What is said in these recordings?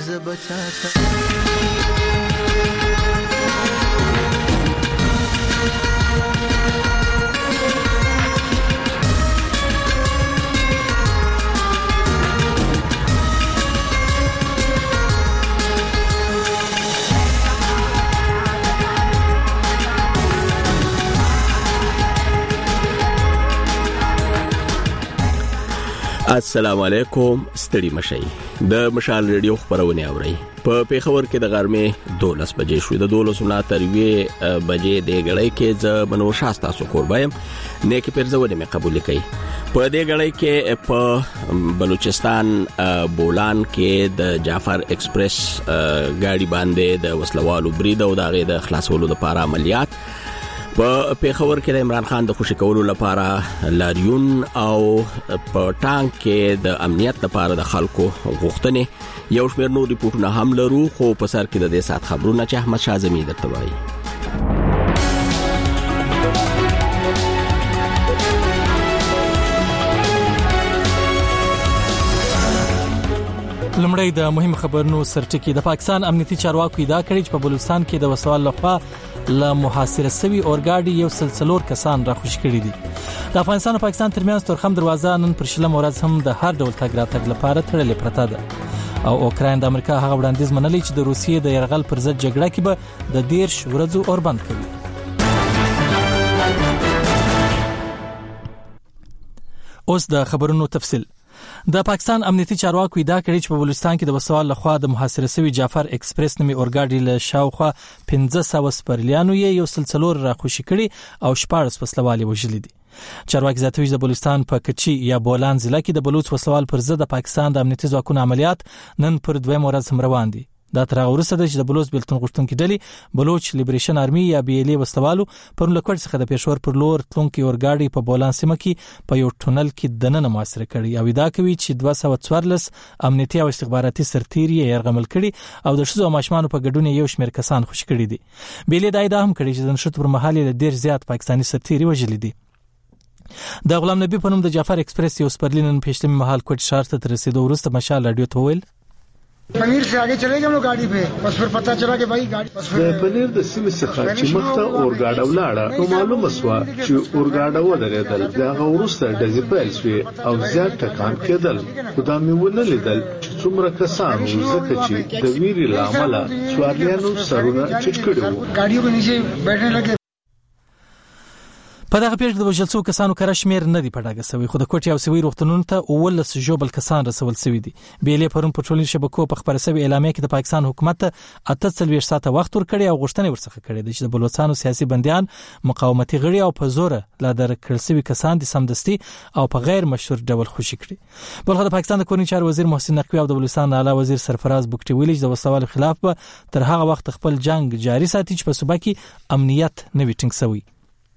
زبچاته السلام علیکم ستړي مشي د مشال ریډیو خبرونه اوري په پیښور کې د غرمې 12 بجې شو د 12 نه تر 2 بجې د غړې کې ز بنو شاستا سو قربایم نیکي پرځونه مې قبول کړي په دې غړې کې په بلوچستان بولان کې د جعفر ایکسپریس ګاډي باندې د وسلوالو برید او دغه د خلاصولو لپاره عملیات په پیښور کې د عمران خان د خوشی کولو لپاره لاریون او په ټانک کې د امنیت لپاره د خلکو غوښتنې یو شمېر نور ریپورتونه هم لرو خو په سر کې د دې سات خبرونه چې احمد شاه زمي درته وایي لمړی د مهم خبرونو سرټکی د پاکستان امنیتي چارواکو ادعا کړې چې په بلوچستان کې د وسوال لخوا له محاصره سوي اورګاډي یو سلسلور کسان را خوشی کړي دي د افغانستان او پاکستان ترمنځ تورخم دروازه نن پر شلم ورځ هم د هر ډول تګ راتګ لپاره تړلې پرته ده او اوکراین د امریکا هغه وړاندیز منلي چې د روسیې د يرغل پر ضد جګړه کې به د 10 ورځو اوربند کوي اوس د خبرونو تفصیل د پاکستان امنیتي چارواکو ادعا کړې چې په بلوچستان کې د وسوال لخوا د محاصره شوی جعفر ایکسپریس نومي اورګاډي له شاوخوا 1500 سپرلیانو یې یو سلسلور را خوشی کړي او 14 وسلوال وژلي دي چارواکي زیاتوي د بلوچستان په کچي یا بولان ضلع کې د بلوچ وسوال پر ضد د پاکستان د امنیتي ځواکونو عملیات نن پر 2 ورځ هم روان دي دا تر هغه وروسته چې د بلوچ بیلتون غوښتونکو ډلې بلوچ لیبریشن آرمي یا بیلې وسلوالو پر لکوړ څخه د پېښور پر لور تلونکي اورګاډي په بولان سیمه کې په یو ټونل کې دننه محاصره کړي او ادعا کوي چې 214 امنیتي او استخباراتي سرتیري یې يرغمل کړي او د شذو ماشومان په ګډون یو شمېر کسان خوشی کړي دي بیلې دا ادعا هم کړي چې د نشټ پر مهال له ډیر زیات پاکستاني سرتیري وژلي دي د غلام نبی په نوم د جعفر ایکسپریس یو سپرلینن پېشلمي محل کوټ شهر ته رسیدو وروسته مشال رادیو ته ویل پنیر سے آگے چلے گئے ہم لوگ گاڑی پہ بس پھر پتہ چلا کہ بھائی گاڑی پنیر د سیمې څخه چې مخته اورګاډه ولاړه نو معلومه شوه چې اورګاډه ودرېدل دا وروسته د زیپل شوی او زیات ټکان کېدل خدا مې ونه لیدل چې څومره کسان زکه چې د ویری لامل سواریانو سرونه چټ کړو گاڑیوں کے نیچے بیٹھنے لگے په دغه پیښه د وژل شوو کسانو کره شمیر نه دی پټاګه سوی خو د کوټي او سوي روغتونونو ته اول جوبل کسان رسول سوي دي بیلې پرون پټرولین شبکو په خبره سوي اعلامیه کې د پاکستان حکومت 48 ساعته وخت ورکړي او غوښتنه ورڅخه کړې ده چې د بلوچستان سیاسي بنديان مقاومتي غړي او په زور لا درکړل سوي کسان د سمدستي او په غیر مشروع ډول خوشی کړي بلخو د پاکستان د کورنی چارو وزیر محسن نقوی او د بلوچستان اعلی وزیر سرفراز بوکټي ویلي چې د وسوال خلاف به تر هغه وخت خپل جنگ جاري ساتي چې په صوبه کې امنیت نوي ټینګ سوی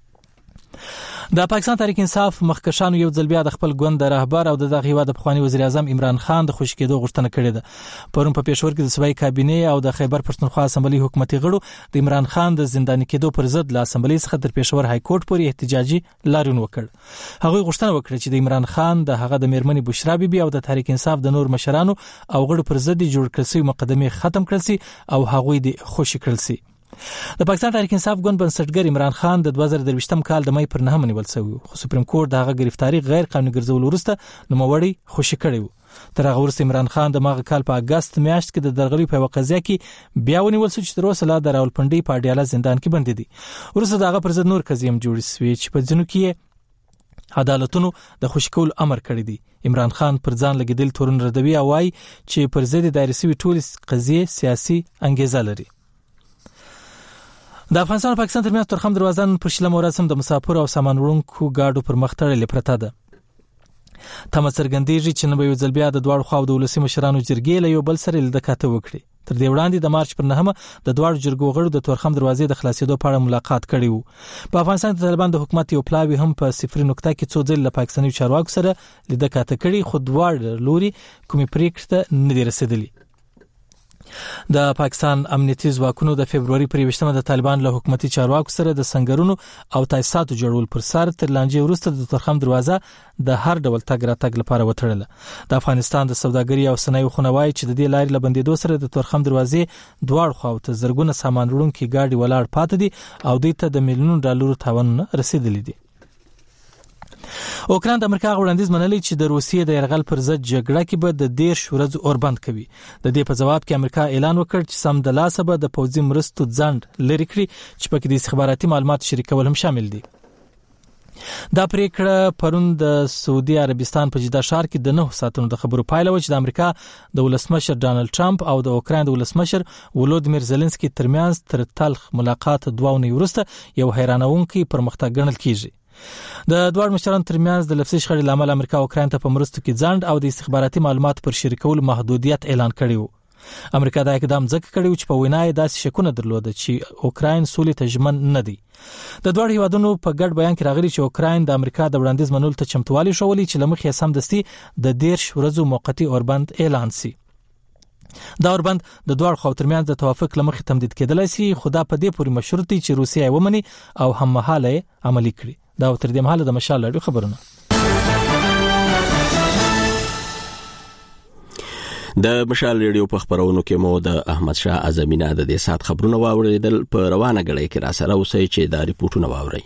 د پاکستان تحریک انصاف مخکشانو یو ځل بیا د خپل ګوند رهبر او د دغه هیواد پخوانی وزیر اعظم عمران خان د خوشی کېدو غوښتنه کړې ده پرون په پېښور کې د صوبایي کابینې او د خیبر پښتونخوا اسمبلی حکومتي غړو د عمران خان د زنداني کېدو پر ضد له اسمبلی څخه تر پېښور های کورټ پورې احتجاجي لاریون وکړ هغه غوښتنه وکړه چې د عمران خان د هغه د میرمنې بشرا بیبي او د تحریک انصاف د نور مشرانو او غړو پر ضد جوړ کړل شوی مقدمه ختم کړل شي او هغه د خوشی کړل شي د پاکستان تحریک انصاف ګوند بنسټګر عمران خان د 2023م کال د مې پر 9 نیول شوی خو سپریم کورټ دغه گرفتاری غیر قانوني ګرځول وروسته نوموړی خوشی کړی تر هغه وروسته عمران خان د ماغه کال په اگست میاشت کې د درغلي په وقایع کې بیا ونیول شو چې تر اوسه لا د راولپنډي په اډیاله زندان کې بند دي ورسره دغه پر ضد نور قضیم جوړ شوی چې په ځینو کې عدالتونو د خوشکول امر کړی دی عمران خان پر ځان لګیدل تورن ردوی او وايي چې پر ضد دایره سوي ټول قضیه سیاسي انګیزه لري د افغانستان او پاکستان ترمنځ تورخم دروازه پر شلم ورځ هم د مسافر او سامان وړونکو گاډو پر مخ تړلې پرته ده تم څرګندېږي چې نو یو ځل بیا د دوړ خو د ولسی مشرانو جرګې له یو بل سره لیدکاته وکړي تر دې وړاندې د مارچ پر 9 د دوړ جرګو غړو د تورخم دروازې د خلاصېدو په اړه ملاقات کړی وو په افغانستان کې طالبان د حکومت یو پلاوی هم په صفر نقطه کې څو ځله پاکستاني چارواکو سره لیدکاته کړي خو دوړ لوري کومې پریکړه نه دی رسیدلی د پاکستان امنیتي ځواکونو د فبرवरी پر 20 د طالبان له حکومتي چارواکو سره د سنگرونو او تاسیساتو جوړول پر سر تر لانجې وروسته د ترخم دروازه د هر ډول تګ راتګ لپاره وتړله. د افغانستان د سوداګري او صنایع خونوای چې د دې لارې لبندېدو سره د ترخم دروازې دواړو خواو ته زرګونه سامان وړونکي گاډي ولاړ پاتې دي او دوی ته د میلیونونو ډالرو تاوانونه رسیدلي دي. اوکراین د امریکا وړاندیز منلي چې د روسیې د يرغل پر ضد جګړه کې به د 10 ورځو اوربند کوي. د دې په جواب کې امریکا اعلان وکړ چې سم د لاسه به د پوځي مرستو ځند لري کړی چې پکې د استخباراتي معلومات شریکول هم شامل دي. دا پریکړه پرون د سعودي عربستان په جده ښار کې د 9 ساعتونو د خبرو پایله و چې د امریکا د ولسمشر ډانلډ ټرمپ او د اوکراین د ولسمشر ولودیمیر زيلنسکي ترمنځ تر تلخ ملاقات دوه ونې وروسته یو حیرانونکي پرمختګ ګڼل کیږي. د دوه مشرانو ترمنځ د لفظي شخړې لامل امریکا اوکراین ته په مرستو کې ځند او د استخباراتي معلومات پر شریکولو محدودیت اعلان کړی و. امریکا دا اقدام ځکه کړی و چې په وینا یې داسې شکونه درلوده چې اوکراین سولې ته ژمن نه دی. د دوه هیوادونو په ګډ بیان کې راغلی چې اوکراین د امریکا د وړاندیز منلو ته چمتووالی ښوولي چې لمخې سم دستي د 10 ورځو موقتی اوربند اعلان شي. دا اوربند د دوه خو ترمنځ د توافق لمخې تمدید کېدلای شي، خو دا په دې پورې مشروط دي چې روسیه یې ومني او هممهاله عملي کړي. دا تر دې مهاله د مشال لړۍ خبرونه. د مشال ریډیو په خبرونو کې مو د احمد شاه اعظمینه د دې سات خبرونه واوریدل. په روانه غړې کې را سره اوسئ چې دا ریپورتونه واورئ.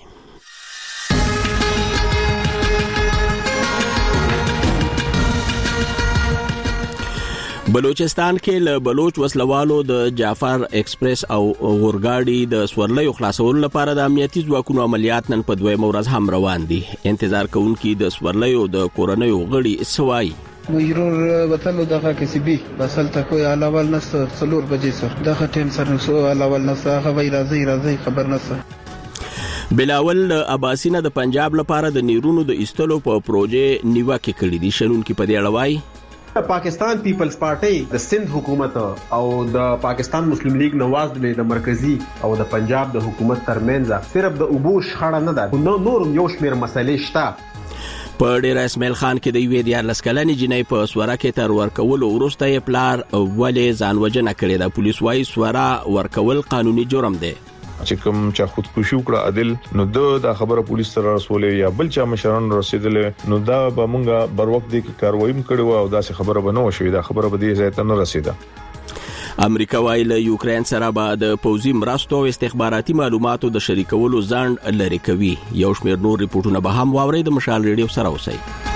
بلوچستان کې له بلوچ وسلوالو د جعفر ایکسپریس او غورګاډي د سورلیو خلاصولو لپاره د امنیتي ځواکونو عملیات نن په دویم ورځ هم روان دي. انتظار کوونکي د سورلیو د کورنیو غړي سوای مجرور وطن دغه کسبي بسل ته کوئی علاوه نسته 4 بجې سره دغه ټیم سره سو علاوه نسته هغه راځي خبر نسته. بلاول عباسینه د پنجاب لپاره د نیرونو د استلو په پروژې نیوکه کړې دي. شنون کې په دې اړوي پاکستان پیپلز پارټي د سند حکومت او د پاکستان مسلم لیگ نواز د مرکزی او د پنجاب د حکومت ترمنځ صرف د ابو شخړه نه ده، نور یو شمیر مسلې شته. په ډیر اسماعیل خان کې د یوې د 14 کلنې جنۍ په سوره کې تر ورکول وروسته یې پلار ولې ځانوجنه کړې ده. پولیس وايي سوره ورکول قانوني جرم دی. چې کوم چا خودکشي وکړه عادل نو دا خبره پولیس سره رسولې یا بل چا مشران رسیدلې نو دا به مونږه بر وخت د کاروایی کړو او دا څه خبره به نه وشوي. دا خبره به دې ځای ته نه رسیده. امریکا وايي له یوکرين سره به د پوځي مرستو او استخباراتي معلوماتو د شریکولو ځند لري کوي. یو شمېر نور ریپورتونه به هم واوري. د مشال ریډیو سره اوسئ.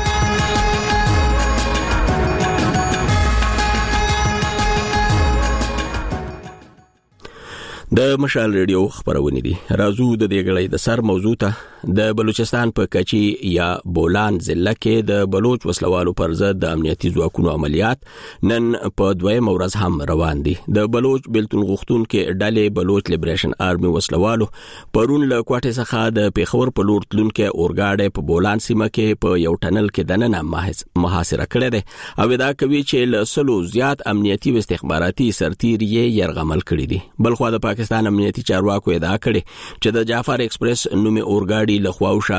د مشال ریډیو خبرونه دي. راځو د دې غړې د سر موضوع ته. د بلوچستان په کچي یا بولان ضلع کې د بلوچ وسلوالو پر ضد د امنیتي ځواکونو عملیات نن په دویم ورځ هم روان دي. د بلوچ بلتون غختون کې ډلې بلوچ لیبریشن آرمي وسلوالو پرون له کوټه څخه د پیښور په لور تلونکو اورګاډي په بولان سیمه کې په یو ټنل کې دننه محاصره کړې ده او دا کوي چې له سلو زیات امنیتي او استخباراتي سرتیر یې يرغمل کړی دي. بلخو د پاکستان امنیتي چارواکو ادعا کړې چې د جعفر ایکسپریس نومي اورګاډي له خواوشا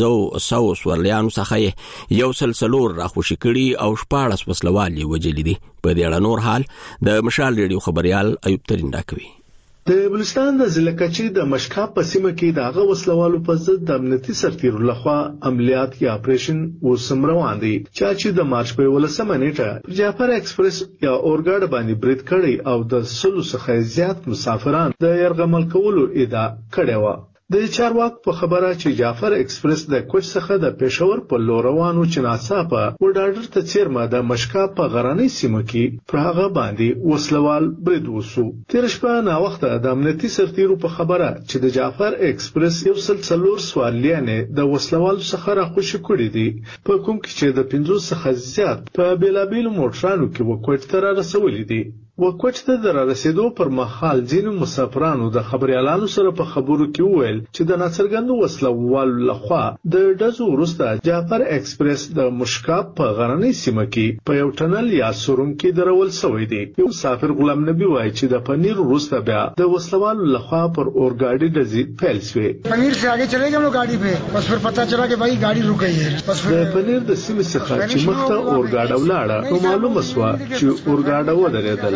500 سورلیانو څخه یو سلسلور راخوشي کړي او 14 وسلوال وجلي دي. په دې اړه نور حال د مشال ریډیو خبريال ایوب ترین راکوي. د بلوچستان د ضلع کچي د مشکا په سیمه کې د هغه وسلوالو په ضد د امنیتي سرتیرو لخوا عملیات یا اپریشن وسم روان دي چې د مارچ په 18 نیټه جعفر ایکسپریس یا اورګاډ باندې برید کړی او د سلو څخه زیات مسافران د يرغمل کولو ادعا کړې و. د چارواک په خبره چې جعفر ایکسپریس د کوچ څخه د پېښور په لور روانو چې ناڅاپه وډاډر ته چیرمه د مشکا په غراني سیمه کې پر هغه باندې وسلوال برید وسو. تیر شپه نا وخت د امنیتي سرتیرو په خبره چې د جعفر ایکسپریس یو سلسلور سوالیانه د وسلوال څخه راخوشي کړی دي په کوم کې چې د 500 څخه زیات په بیلابیل موټرانو کې وکوټ تر رسولې دي. وکوټ ته در رسیدو پر مهال ځینو مسافرانو د خبريالانو سره په خبرو کې وویل چې د ناڅرګندو وسلوالو لخوا د ډزو وروسته جعفر ایکسپریس د مشکاب په غرنۍ سیمه کې په یو ټنل یا سورون کې درول شوی دی. یو مسافر غلام نبی وایي چې د پنیر وروسته بیا د وسلوالو لخوا پر اورګاډي ډزې پیل شوې. پنیر سے आगे चले गए हम लोग गाड़ी पे, बस फिर पता चला कि भाई गाड़ी रुक गई है. बस د پنیر د سیمې څخه چې مخته اورګاډ ولاړه نو معلومه شوه چې اورګاډ ودرېدل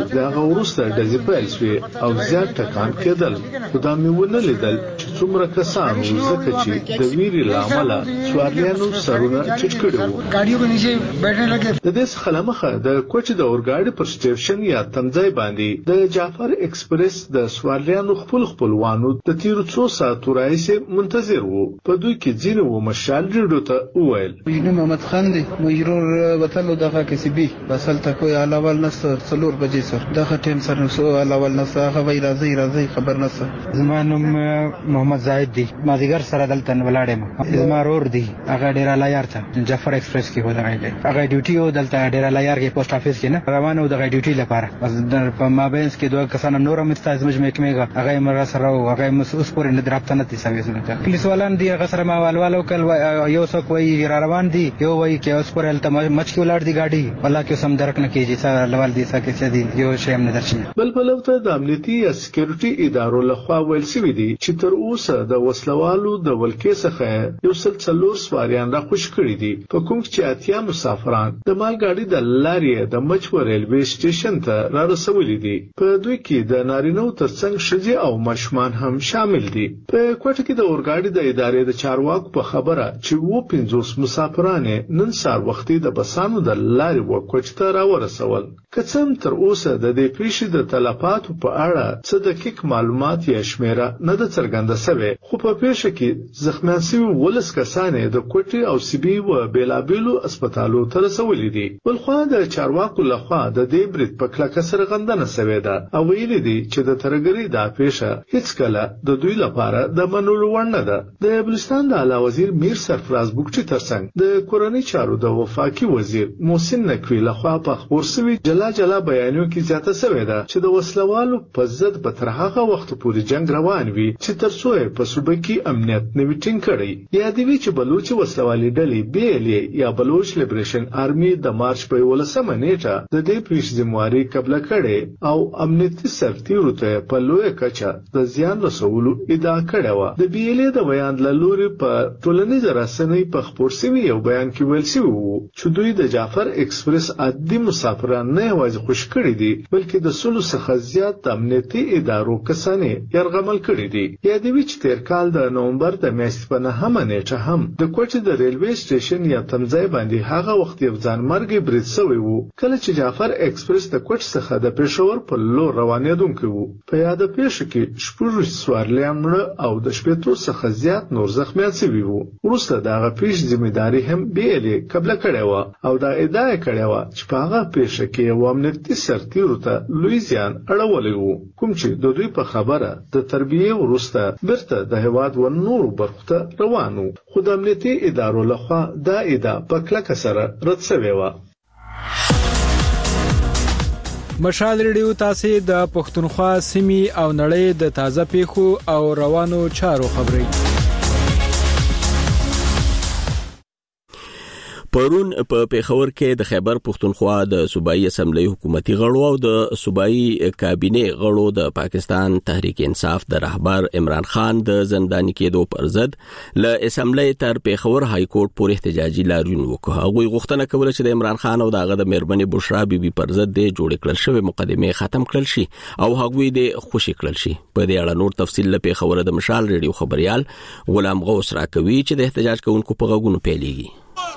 دا غوړسته د ځپل شوی او زیات ټکان کېدل خو دا میونه لیدل چې څومره کسانو ځکه چې د ویري لامل سواریانو سرونه ټیټ کړي وو गाड़ियों के नीचे बैठने लगे د دې خلمخه د کوچ د اورګاډي پر سټیشن یا تمځای باندې د جعفر ایکسپریس د سواریانو خپلوانو د تیر څو ساعتو راځي منتظر وو په دوی کې ځینې و مشال ریډو ته وویل مجنون محمد خان دی مجرور وطن دغه کسی بي بسل ته کوئی علاوه نست څلور بجې سر دغه ټیم سر نو سو علاوه نست هغه وی راځي خبر نست زما نوم محمد زاهد دی مازیګر سره دلته ولاړم زما رور دی هغه ډیر لایار ته جعفر ایکسپریس کې ودرېږي هغه ډیوټي او دلته ډیر لایار کې پوسټ افیس کې نه روانه و د ډیوټي لپاره بس په مابینس کې دوه کسان نور هم استازمج مېکمېګه هغه مر سره هغه مسوس پورې نه درابطه نه تي سوي زونه پولیس والان دی هغه سره ما والو کل یو څوک وی را روان دي یو وی کې اوس پورې الته مچ کې ولار دي گاډي والله کې سم درک نه کیږي څا لوال دي څا کې څه دي یو شی هم نه درشي بل ته د امنیتي یا سکیورټي ادارو لخوا ویل شوی دی چې تر اوسه د وسلوالو د ولکې څخه یو سلسلور سواریان را خوش کړی دي په کوم چې اتیا مسافران د مال گاډي د لارې د مچور ریلوي سټیشن ته را رسولي دي په دوی کې د نارینو ترڅنګ شجي او مشمان هم شامل دي په کوټه کې د اورګاډي د ادارې د چارواکو په خبره چې و 50 مسافران نن سار وختي د بسانو د لارې وکوټ ته را ورسول کڅم تر اوسه د دې پیښې د تلفاتو په اړه څه دقیق معلومات یا شمیره نه د څرګنده شوی خو په پیښه کې زخمیان شوي ولس کسان د کوټي او سیبي و بیلابیلو هسپتالو ته رسولي دي بلخوا د چارواکو لخوا د دې برید په کلکه سرغندنه شوې ده او ویلي دي چې د ترګری د پیښه هیڅ کله د دوی لپاره د منلو وړ نه ده د بلوچستان د اعلی وزیر میر سرفراز بوکټي ترڅنګ د کورنۍ چارو د وفاقي وزیر محسن نقوی لخوا په خبر شوی جلا بیانیو کې زیاته شوې ده چې د وسلوالو په ضد به تر هغه وخت پورې جنگ روان وي چې تر څو په صوبه کې امنیت نه وي ټینګ کړي یا د وی چې بلوچ وسلوالي ډلې بیلې یا بلوچ لیبریشن آرمي د مارچ په 18 نیټه د دې پیښې ذمہواری قبل کړي او امنیتي سرتیرو ته په لوی کچه د زیان رسولو ادعا کړې و د بیلې د بیان لوري په ټولنیز رسنۍ په خبر شوی یو بیان کې ویل شوی وو چې دوی د جعفر ایکسپریس عادي مسافران نه یوازې خوش کړي دي بلکې د سلو څخه زیات د امنیتي ادارو کسانې يرغمل کړي دي یا د ویچ تیر کال د نومبر د میاشتې په 9 نیټه هم د کوټې د ریلوي سټیشن یا تمځای باندې هغه وخت یو ځانمرګي برید شوی وو کله چې جعفر ایکسپریس د کوټ څخه د پېښور په لور روانېدونکو وو په یاد پیښه کې شپږ سوارلیان او د شپږ څخه زیات نور زخمیان شوي وو وروسته دغه پیښې ځمېداري هم بیلې قبل کړې و او دا ادعا کړې و چې په هغه پیښه کې یو امنیتي سرتیرو ته لوی زیان اړولی وو کوم چې د دوی په خبره د تربیه وروسته برته د هواد و نور برخه ته روانو خو د امنیتي ادارو لخوا دا ادعا په کلکه سره رد شوې و مشال ریډیو تاسو د پښتونخوا سیمې او نړۍ د تازه پیښو او روانو چارو خبري پرون په پیښور کې د خیبر پښتونخوا د صوبایي اسمبلی حکومتي غړو او د صوبایي کابینه غړو د پاکستان تحریک انصاف د رهبر عمران خان د زنداني کېدو پر ضد ل اسمبلی تر پیښور های کورټ پورې احتجاجي لاریون وکړه. هغه غوښتنه کوله چې د عمران خان او دغه د مېرمنې بشرا بیبي پر ضد د جوړ کړل شوی مقدمه ختم کړل شي او هغوی د خوشی کړل شي. په دې اړه نور تفصیل له پیښور د مشال ریډیو خبريال غلام غوث راکوي چې د احتجاج کوونکو په غوږونو پیلېږي.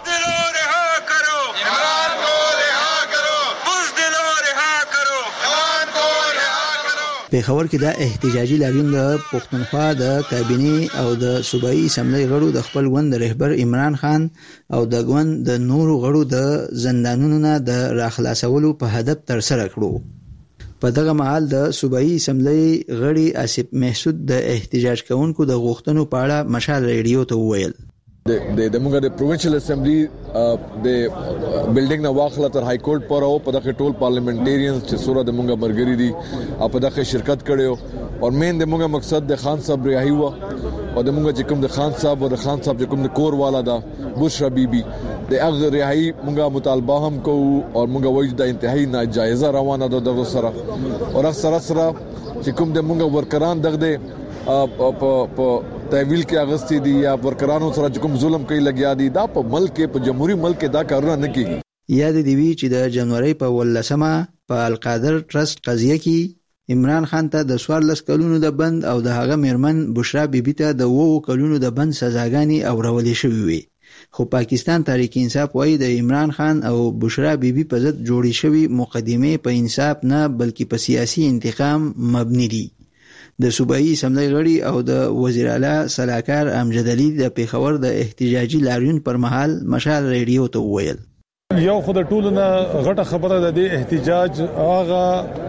پیښور کې د احتجاجي لاریون د پښتونخوا د کابینه او د صوبایي اسمبلی غړو د خپل غوند رهبر عمران خان او د غوند د نورو غړو د زندانونو نه د راخلاصولو په هدف تر سره کړو. په دغه مهال د صوبایي اسمبلی غړي آصف محسود د احتجاج کوونکو د غوښتنو په اړه مشال ریډیو ته وویل د موږ د پروینشل اسمبلی د بلډینګ نه واخله تر های کورټ پر او په دغه ټول پارلیمنټریانز چې سوره د موږ مرګري دي او په دغه شرکت کړو او مین د موږ مقصد د خان صاحب رهایی و او د موږ چې کوم د خان صاحب او د خان صاحب چې کوم د کور والا دا بشرا بیبي د هغه رهایی موږ مطالبه هم کوو او موږ وایو د انتهایی ناجایزه روانه ده د سره او سره چې کوم د موږ ورکران دغه په تحویل کې اغستی دي یا ورکرانو سره کوم ظلم کوي لګیا دي دا په ملک په جمهوریت ملک دا کارونه نه کیږي. یاد دی وی چې د جنوري په 18مه په القادر ټرست قضیه کې عمران خان ته د 14 کلونو د بند او د هغه میرمن بشرا بیبي ته د 2 کلونو د بند سزاګانې اورولې شوې وي. خو پاکستان تحریک انصاف وایي د عمران خان او بشرا بیبي په ضد جوړې شوې مقدمې په انصاف نه بلکې په سیاسي انتقام مبني دي. د صوبایي اسمبلی غړي او د وزیر اعلی سلاکار امجد علي د پیښور د احتجاجي لاریون پر مهال مشال ریډیو ته وویل یو خود ټولنه غټه خبره ده د احتجاج هغه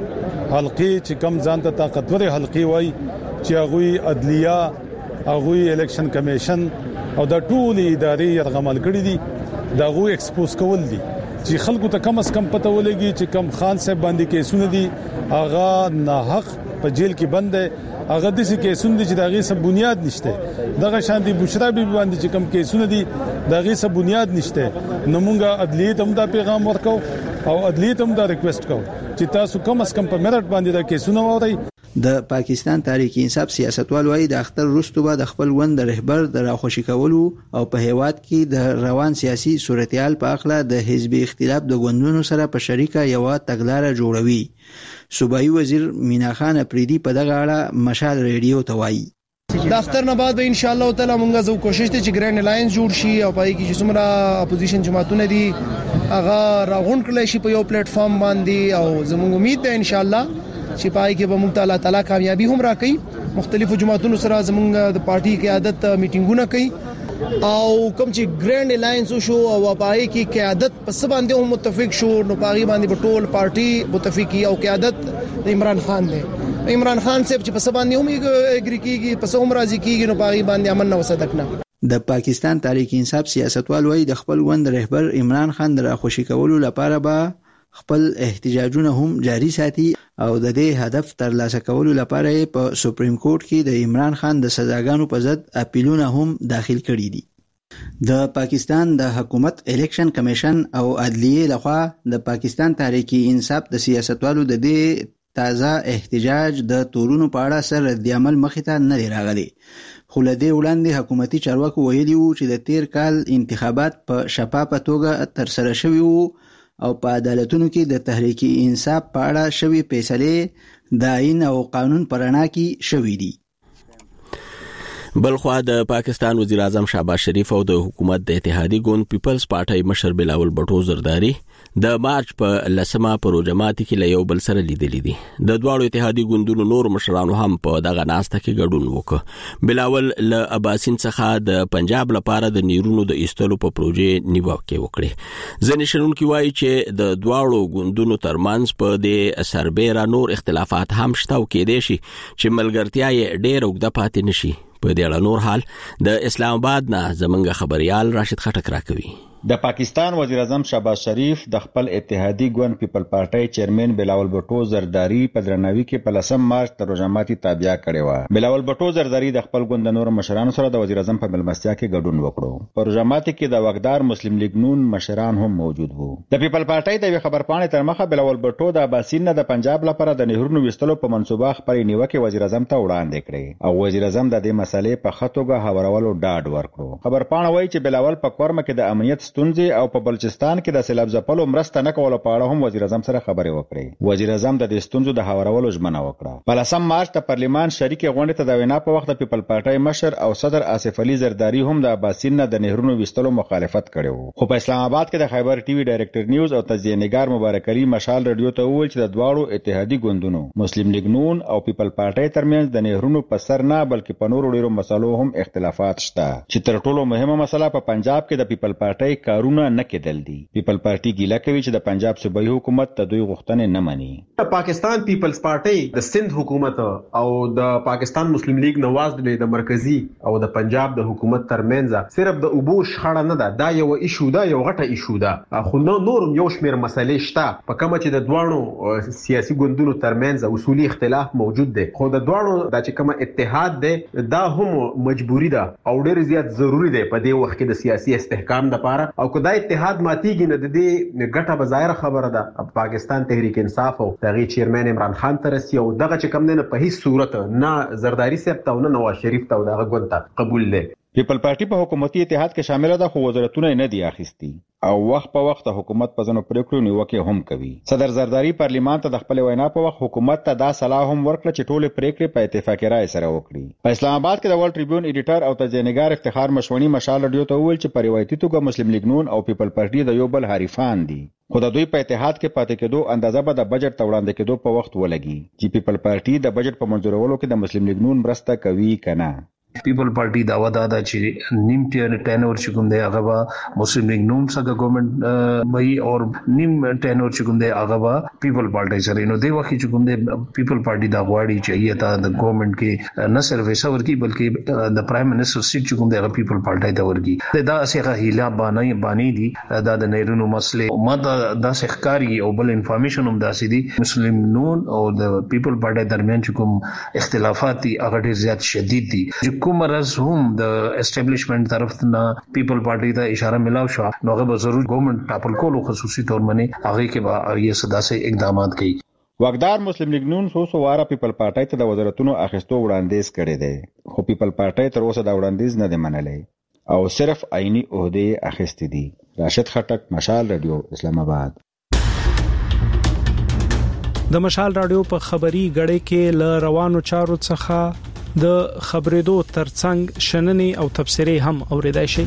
حلقې چې کم ځان ته طاقتور حلقې وای چې هغه عدلیه هغه الیکشن کمیشن او د ټول ادارې یرغمل کړي دي دا غو ایکسپوز کول دي چې خلکو ته کم از کم پته ولګي چې کم خان صاحب باندې کیسونه دي هغه نه حق په جیل کې بند دی هغه د څه کیسونه دي چې دغه څه بنیاد نشته دغه شانتي بشرا بي باندې چې کم کیسونه دي دغه څه بنیاد نشته نو مونږه عدلیه ته دا پیغام ورکو او عدلیه ته دا ریکوست کوو چې تاسو کم از کم په میرټ باندې دا کیسونه ووري. د پاکستان تحریک انصاف سیاستوال وایي د اختر وروسته به د خپل وند رهبر د راخوشي کولو او په هیواد کې د روان سیاسي صورتحال په اړه د حزبي اختلاف د غوندونو سره په شریکه یو تګلارې جوړوي. صوبایي وزیر مینا خان افریدي په دغه اړه مشال ریډیو ته وایي د اختر نه بعد ان شاء الله تعالی مونږه زو کوشش ته چې ګرینډ الاینس جوړ شي او پای کې چې څومره اپوزیشن جماعتونه دي هغه راغون کړل شي په یو پلیټ فارم باندې او زموږ امید ده ان شاء الله چې پای کې به مونږ تعالی تعالی کامیابی هم راکړي. مختلفو جماعتونو سره زموږ د پارټي قیادت میټینګونه کوي او کوم چې ګرینډ الاینس شو او پای کې قیادت په څه باندې هم متفق شو نو پای باندې په ټول پارټي متفقي او قیادت عمران خان دی. عمران خان صاحب چې په څه باندې هم اګری کیږي په څه هم راضي کیږي نو پای باندې امن نه وسدک نه. د پاکستان تحریک انصاف سیاستوال وایي د خپل وند رهبر عمران خان د راخوشي کولو لپاره به خپل احتجاجونه هم جاری ساتي او د دې هدف ترلاسه کولو لپاره په سپریم کورټ کې د عمران خان د سزاګانو په ضد اپیلونه هم داخل کړي دي. د پاکستان د حکومت الیکشن کمیشن او عدلیه لخوا د پاکستان تحریک انصاف د سیاستوالو د دې تازه احتجاج د تورونو په اړه سره د عمل مخې ته نه راغلي. خو له دې وړاندې حکومتي چارواکو ویلي وو چې د تیر کال انتخابات په شفافه توګه ترسره شوي وو او په عدالتونو کې د تحریک انصاف په اړه شوي فیصلې د آئین او قانون پر رڼا کې شوي دي. بلخوا د پاکستان وزیر اعظم شهباز شریف او د حکومت د اتحادی ګوند پیپلز پارټي مشر بلاول بټو زرداری د مارچ په لسمه پروژمات کې له یو بل سره لیدلې دي. د دواړو اتحادی ګوندونو نور مشرانو هم په دغه ناسته کې ګډون وکړ. بلاول له عباسین څخه د پنجاب لپاره د نیرونو د ایستلو په پروژې نیوکه وکړه. ځنې شنونکي وایي چې د دواړو ګوندونو ترمنځ په دې سربېره نور اختلافات هم شته او کېدای شي چې ملګرتیا یې ډېر اوږده پاتې نشي. په دې اړه نور حال د اسلام آباد نه زمونږ خبريال راشد خټک راکوي. د پاکستان وزیر اعظم شهباز شریف د خپل اتحادی ګوند پیپل پارټي چیرمن بلاول بټو زرداری په درناوي کې په 10 مارچ ته روزماتي تابعیا کړې و. بلاول بټو زرداری د خپل ګوند نور مشرانو سره د وزیر اعظم په ملمستیا کې ګډون وکړو. په روزماتي کې د واقدار مسلم لیگ نون مشران هم موجود وو. د پیپل پارټي د خبر پاڼې تر مخه بلاول بټو د عباسین نه د پنجاب لپاره د نهرونو وستلو په منصوبه خبرې نیوکه وزیر اعظم ته وړاندې کړې او وزیر اعظم د دې مسلې په خطوګه هوارولو ډاډ ورکړو. خبر پاڼه وایي چې بلاول په کورمه کې د امنیت ستونزې او په بلوچستان کې د سیلاب ځپلو مرسته نه کول په اړه هم وزیر اعظم سره خبرې وکړې. وزیر اعظم د دې ستونزو د هوارولو ژمنه وکړه. په 10 مارچ ته پارلیمان شریک غونډه ته د وینا په وخت د پیپل پارټي مشر او صدر آصف علي زرداری هم د عباسین نه د نهرونو وستلو مخالفت کړو. خو په اسلام آباد کې د خیبر ټي وي ډایریکټر نیوز او تجزیه نگار مبارک علي مشال رادیو ته وویل چې د دواړو اتحادی ګوندونو مسلم لیگ نون او پیپل پارټي ترمنځ د نهرونو په سر نه بلکې په نورو ډیرو مسلو هم اختلافات شته چې تر ټولو مهمه مسله په پنجاب کې د پیپل پارټي کارونه نه کېدل دي. پیپل پارټي ګیله کوي چې د پنجاب صوبایي حکومت ته دوی غوښتنې نه مني. پاکستان پیپلز پارټي د سند حکومت او د پاکستان مسلم لیگ نواز د مرکزی او د پنجاب د حکومت ترمنځ صرف د اوبو شخړه نه ده، دا یو ایشو ده، یو غټه ایشو ده. خو نور یو شمیر مسلې شته په کومه چې د دوه سیاسي ګوندونو ترمنځ اصولي اختلاف موجود دی. خو د دوه د چې کومه اتحاد دی دا هم مجبوری ده او ډیر زیات ضروری دی په دې وخت کې د سیاسي استحکام لپاره. او کدا اتحاد ماتیږي نه د دې ګټه بظاهر خبره ده پاکستان تحریک انصاف او دغه چیرمن عمران خان ترسي او دغه چې کم نه په هیڅ صورت نه زرداری صاحب ته او نه نواز شریف ته دغه ګوند ته قبول لې. پیپل پارټي په حکومتي اتحاد کې شامل ده خو وزارتونه نه دي اخیستي او وخت په وخت حکومت په ځنو پریکړو نیوکه هم کوي. صدر زرداری پارلیمان ته د خپل وینا په وخت حکومت ته دا صلاح هم ورکړه چې ټول پریکړې په اتفاقی رائے سره وکړي. په اسلام آباد کې د ورلد ټریبیون ایډیټر او تجزیه‌نګار افتخار مشونی مشال رادیو ته وویل چې په روایتي توګه مسلم لیگ نون او پیپل پارټي د یو بل حریفان دي خو د دوی په اتحاد کې پاتې کېدو اندازه به د بجټ ته وړاندې کېدو په وخت ولګي چې پیپل پارټي د بجټ په منځورولو کې د مسلم لیگ نون مرسته کوي کنه. پیپل پارټي دا ودا دا چې نیم ټینور چې کوم دی هغه به مسلم لیگ نون څخه ګورنمنت مې او نیم ټینور چې کوم دی هغه به پیپل پارټي سره نو دی وخت چې کوم دی پیپل پارټي دا غواړي چې ایته د ګورنمنت کې نه صرف ایسا ورکی بلکې د پرایم منسٹر سیټ چې کوم دی هغه پیپل پارټي ته ورکی دا اسه هیله باندې دي دا د نیرونو مسله ما دا سحکاری او بل انفارمیشن هم داسې دي مسلم نون او د پیپل پارټي درمیان چې کوم اختلافات دي هغه ډیر زیات شدید دي. کوم رز هم د اسټابلیشمنت طرف نه پیپل پارټي ته اشاره ملاو شو نو هغه به ضرور ګورنمنت ټاپل کولو خصوصي تور باندې هغه کې به یې صدا سه اقدامات کوي. واقدار مسلم لیگ نون سو واره پیپل پارټي ته د وزارتونو اخیستو وړاندیز کړي دي خو پیپل پارټي تر اوسه دا وړاندیز نه دی منلی او صرف عیني عہده اخیستي دي. راشد خټک، مشال رادیو، اسلام آباد. د مشال رادیو په خبري غړې کې ل روانو چارو څخه د خبرېدو ترڅنګ شننې او تبصرې هم اوریدای شي.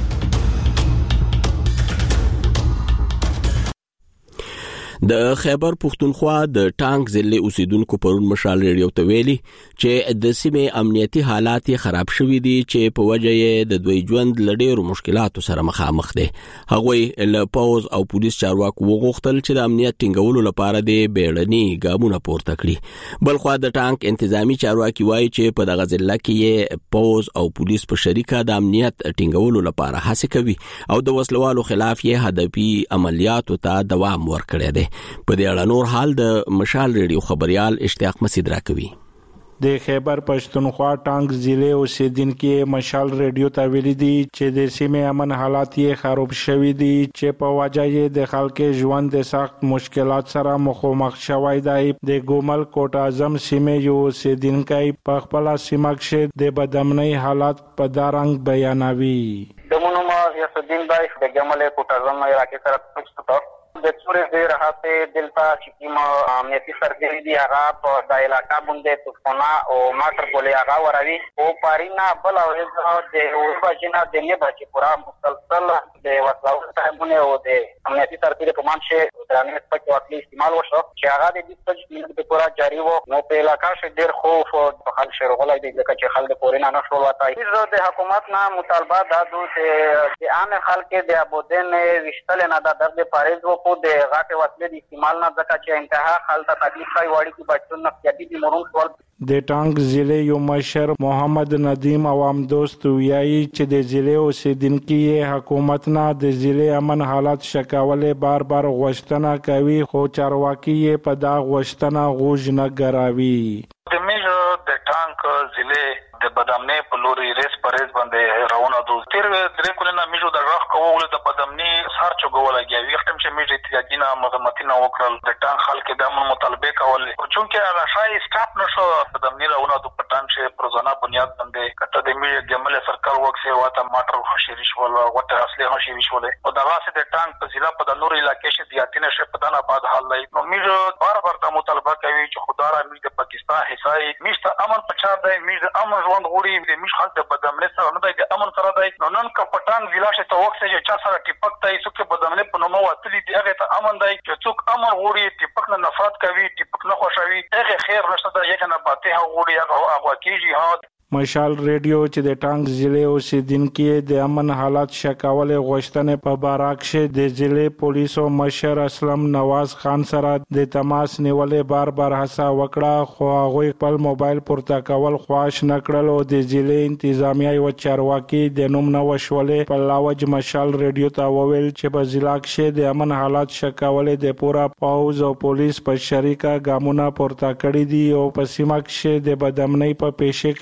د خیبر پختونخوا د ټانک ضلع اوسیدونکو پرون مشال ریډیو ته ویلي چې د سیمې امنیتي حالات خراب شوي دي چې په وجه یې د دوی ژوند لډېرو مشکلاتو سره مخامخ دي. هغوی له پوز او پولیس چارواکو وغوښتل چې د امنیت ټینګولو لپاره د بیړني ګامونه پورته کړي. بلخوا د ټانک انتظامی چارواکي وایي چې په دغه ضلع کې پوز او پولیس په شریکه د امنیت ټینګولو لپاره هڅه کوي او د وسلوالو خلاف یې هدفي عملیاتو ته دوام ورکړی دی. په دې اړه نور حال د مشال ریډیو خبريال اشتیاق مسعود راکوي. د خیبر پښتونخوا ټانک ضلع اوسیدونکو مشال ریډیو ته ویلي دي چې د سیمې امن حالات یې خراب شوي دي چې په وجه یې د خلکو ژوند د سخت مشکلات سره مخامخ شوی دی. د ګومل کوټ اعظم سیمې یو اوسیدونکو په خپل سیمه کې د بدامنۍ حالات په دارنګ بیانوي. دمنو ما یاسدین بای د ګومل کوټ اعظم علاقې سره پښتو د څورې د راحت دلته چې کوم امنیتي سرګری دی هغه په د علاقې باندې طوفانه او ماټر کولې هغه وروي او پارینا بل او د اورباجینا د نه بچي پورا مسلسل د وسلو صاحبونه او د امنیتي سرګری په مانشه درانه په وکیل استعمال وشو چې هغه د دې په پورا جاری وو نو په علاقې شه ډیر خوف او خلک شرغلای دي چې خلک پورې نه شول وتاي. د حکومت نه مطالبه دادو چې عام خلک د ابودن وشتل نه د درد پاریز وو د غاټه وسلې د استعمال نه ځکه چې انتها حالت تکلیف کوي وړي کې بچو نه کېدی مرون سوال. د ټانک ضلع یو مشر محمد ندیم عوام دوست ویایي چې د ضلع اوسیدونکو حکومت نه د ضلع امن حالات شکاولې بار بار غوښتنه کوي خو چارواکي په دا غوښتنه غوږ نه ګراوي. د میجو د ټانک ضلع د بدامنۍ په لوري ریس پریز باندې روانه دو تیر درې کلونه میجو د راخ کوول د بدامنۍ سر چګول لګي وختم چې میجو اتحادینا مغمتینا وکړل د ټانک خلک د امن مطالبه کول چونکه هغه شای سټاپ نشو بدامنۍ روانه دو په ټانک شه پروزانا بنیاد باندې کته د میجو ګمل سرکار وکسه واته ماټر شریش ولا وته اصلي هم شریش ولا او دا واسه د ټانک په ضلع په د نور علاقې شه دیاتینه شه په دنا بعد حال لای نو میجو بار بار د مطالبه کوي چې خدای امیر د پاکستان حصای میشته امن پچار دی میجو امن ژوند غوړي د میش خلک د بدامنۍ سره نه دی امن سره دی نو نن کا پټان ضلع شه ته وکسه چې چا سره ټیپک ته څوک بدامنۍ په نومو وتلی دی هغه ته امن دی چې څوک امن غوړي ټیپک نه نفرت کوي ټیپک نه خوشوي هغه خیر نشته دا یو نه باته غوړي هغه کیږي ها. مشال ریډیو چې د ټانک ضلع اوسیدونکو د امن حالات شکاولې غوښتنې په باراک شه د ضلع پولیسو مشر اسلم نواز خان سره د تماس نیولې بار بار هڅه وکړه خو هغه خپل موبایل پورته کول خواش نکړل او د ضلع انتظامیه او چارواکي د نوم نو وشولې په لاوج مشال ریډیو ته وویل چې په ضلع کې د امن حالات شکاولې د پورا پوز او پولیس په شریکه ګامونه پورته کړی دي او په سیمه کې د بدامنۍ په پیښه کې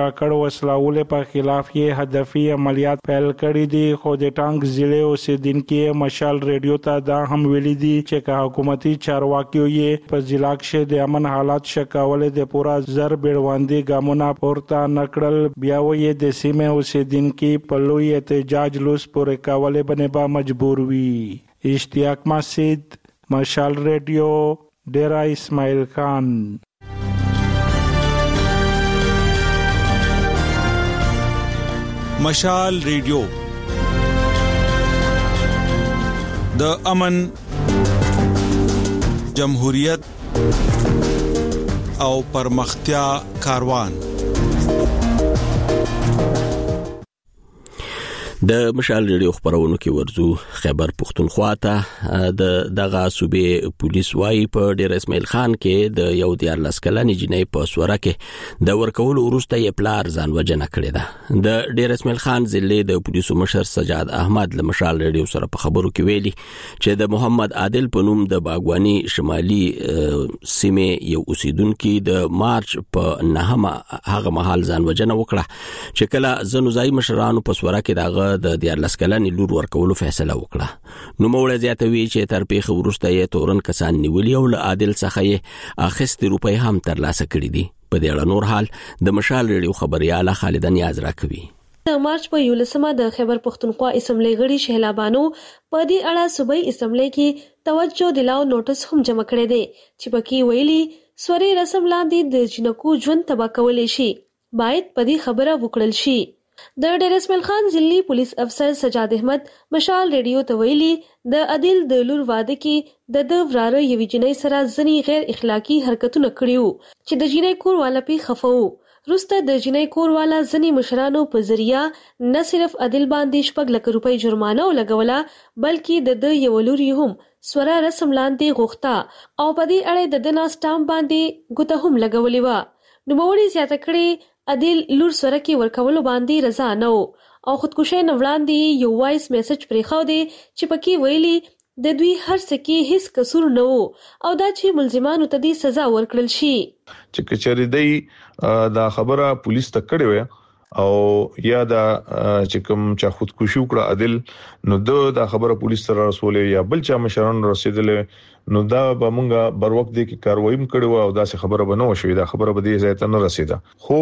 کاکړ وسلاولې په خلاف یې هدفي عملیات پیل کړي دي. خو د ټانک ضلع اوسیدونکو مشال ریډیو ته دا هم ویلي دي چې حکومتي چارواکیو یې په ضلع کې د امن حالات شکولې د پورا زر بیړواندي ګامونه پورته نکړل. بیا یې د سیمه اوسیدونکو په لوی احتجاج لوس پورې کولې باندې به مجبور وي. اشتیاق مسجد، مشال ریډیو، ډیرا اسماعیل خان. مشال ریډیو د امن، جمهوریت او پرمختیا کاروان. د مشال ریډیو خبرونو کې ورزو خیبر پختونخوا ته د دغه صوبې پولیس وايي په ډیر اسماعیل خان کې د یو 14 کلنې جنۍ په سوره کې د ورکول وروسته یې پلار ځان وژنه کړې ده. د ډیر اسماعیل خان ضلع د پولیسو مشر سجاد احمد له مشال ریډیو سره په خبرو کې ویلي چې د محمد عادل په نوم د باغوانی شمالي سیمه یو اوسیدونکو د مارچ په 9 هغه مهال ځان وژنه وکړه چې کله زنوزای مشرانو په سوره کې دغه د 14 کلنې لور ورکولو فیصله وکړه. نو موږ زیاتوي چې تر پیښه وروسته یې تورن کسان نیولي او له عادل څخه یې اخیستې روپۍ هم ترلاسه کړې دي. په دې اړه نور حال د مشال ریډیو خبرياله خالد نیاز راکوي. د مارچ په 11 د خیبر پختونخوا اسمبلی غړي شهلابانو په دې اړه صوبایي اسمبلی کې توجه دلاو نوټس هم جمع کړی دی چې پکې ویلي سوري رسم لاندې د جنکو ژوند تباہ کولې شي، باید په دې خبره وکړل شي. د ډیر اسماعیل خان ضلعي پولیس افسر سجاد احمد مشال ریډیو ته ویلي د عادل د لور واده کې د وراره یوې جنۍ سره ځنی غیر اخلاقی حرکتونه کړیو چې د جنۍ کور والا په خفو. روسته د جنۍ کور والا ځنی مشرانو په ذریعہ نه صرف عادل باندې 6 لک روپۍ جرمانه ولګوله بلکې د یو لوري هم سوره رسم لاندې غوښتا او په دې اړه د دنا سټامپ باندې ګوته هم لګولې و. نو موري زیاته کړي عادل لور سره کې ورکول باندې رضا نه او خودکشي نه وړاندې یو وایس میسج پرې خو دی چې پکې ویلي د دوی هر څه کې هیڅ قصور نه او دا چې ملزمانو ته دې سزا ورکړل شي. چې کچري دی دا خبره پولیس ته کړې و او یا دا چې کوم چا خودکشي وکړه عادل نو دا خبره پولیس سره رسولې یا بل چا مشران رسیدلې نو دا به مونږه بر وخت دی کې کاروایی کړو او دا څه خبره بنو شوې دا خبره به دې ځای ته نه رسیده. خو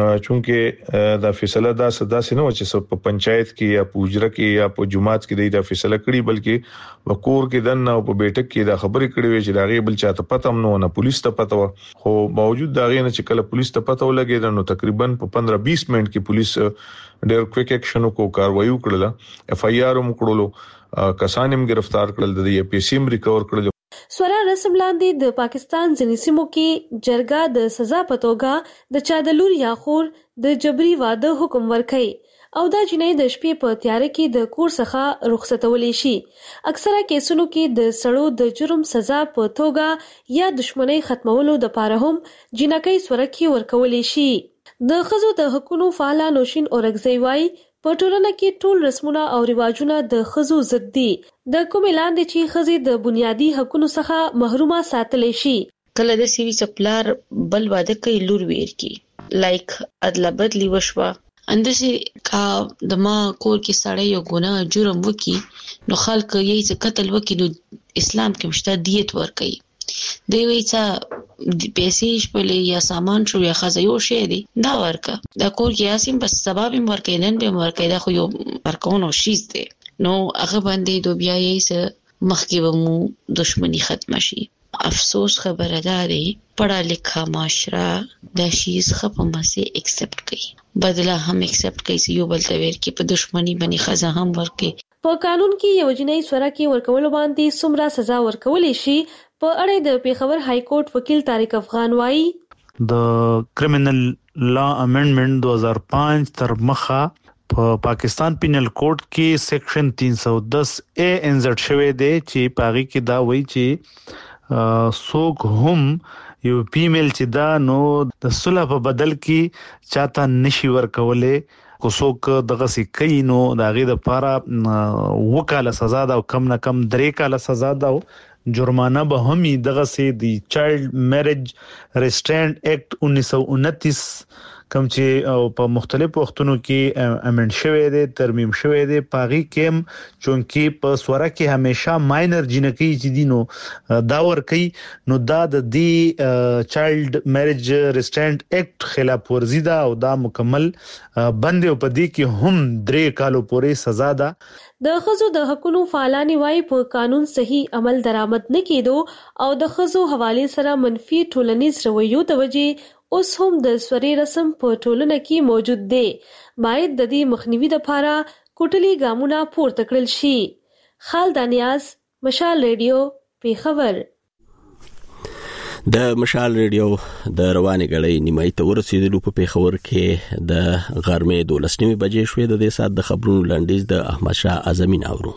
چونکه دا فیصله دا سداسې نه و چې په پنچایت کې یا پوجره کې یا په جماعت کې دا فیصله کړي بلکې وکور کې دنه او په بیٹک کې دا خبرې کړې وي چې دا غي بل چاته پته هم نه پولیس ته پته و. خو باوجود دا غي نه چې کله پولیس ته پته ولګي نو تقریبا په 15-20 منټ کې پولیس ډېر کویک اکشن کو کاروایی وکړه، اف ای آر هم کړلو، کسان هم گرفتار کړل، د پی سی هم ریکور کړل. سوره رسم لاندې د پاکستان ځینې سیمو کې جرګه د سزا په توګه د چا د لور یا خور د جبري واده حکم ورکړي او دا جنۍ د شپې په تیاره کې د کور څخه رخصتولې شي. اکثره کیسونو کې د سړو د جرم سزا په توګه یا دښمنۍ ختمولو د پاره هم جنکۍ سوره کې ورکولې شي. د ښځو د حقوقو فعال نوشین اورګزی وايي په ټولنه کې ټول رسمونه او رواجونه د ښځو ضد دي، د کومې لاندې چې ښځې د بنیادی حقوقو څخه محرومه ساتلې شي. کله د سیوی چپلار بل واده کوي لور ویر کی لایک ادله بدلی وشوه اندسه کا د ما کور کې سړی یو ګناه جرم وکي نو خلک یې څه قتل وکي نو اسلام کې مشته دیت ورکي دی وی څه پیسې شپلې یا سامان شو یا خزه یو شی دی دا ورکا دا کور کې اسیم بس سبب ورکې نن به ورکې دا خو یو ورکونو شیز دی نو هغه باندې دو بیا یې څه مخکې به مو دښمنی ختم شي. افسوس خبره ده دی پڑھا لکھا معاشره دا شیز خپمه سي ایکسپټ کوي بدله هم ایکسپټ کوي یو بل ته ور کې په دښمنی باندې خزه هم ورکې. په قانون کې یو جنۍ سوره کې ورکول باندې څومره سزا ورکولې شي په اړه د پیښور های کورټ وکیل طارق افغان وايي د کرمینل لا امندمنت 2005 تر مخه په پاکستان پینل کوډ کې سیکشن 310 اے انزرټ شوی دی چې پاغي کې دا وایي چې سوق هم یو فیمیل چې دا نو د صلح په بدل کې چاته نشي ورکولې کو څوک دغه سي کوي نو دا غي د پاره وکاله سزا دا کم نه کم 3 کاله سزا دا جرمانه به همي دغه سي دی چایلډ میریج ریسټرینټ ایکټ 1929 کوم چې په مختلفو وختونو کې امند شوی دی ترمیم شوی دی پاغي کېم چونکی په سوره کې همیشه ماینر جنکی چې دینو دا ور کوي نو دا د دې چایلډ میریج ریسټرینټ ایکټ خلاف ورزي ده او دا مکمل بند او په دې کې هم 3 کالو پورې سزا ده. د خزو د حقوقو فعالانی وايي په قانون صحیح عمل درآمد نه کېدو او د خزو حواله سره منفي ټولنیز رویو د وجې اوس هم د سوري رسم په ټولنه کې موجود دی. باید د دې مخنیوي لپاره کوټلي ګامونه پورته کړل شي. خالد نیاز، مشال ریډیو، پیښور. د مشال ریډیو د رواني غړې نیمای ته ورسېدلو په پیښور کې د غرمې 12:00 بجې شوې. د دې سات د خبرونو لنډیز د احمد شاه اعظمي اورو.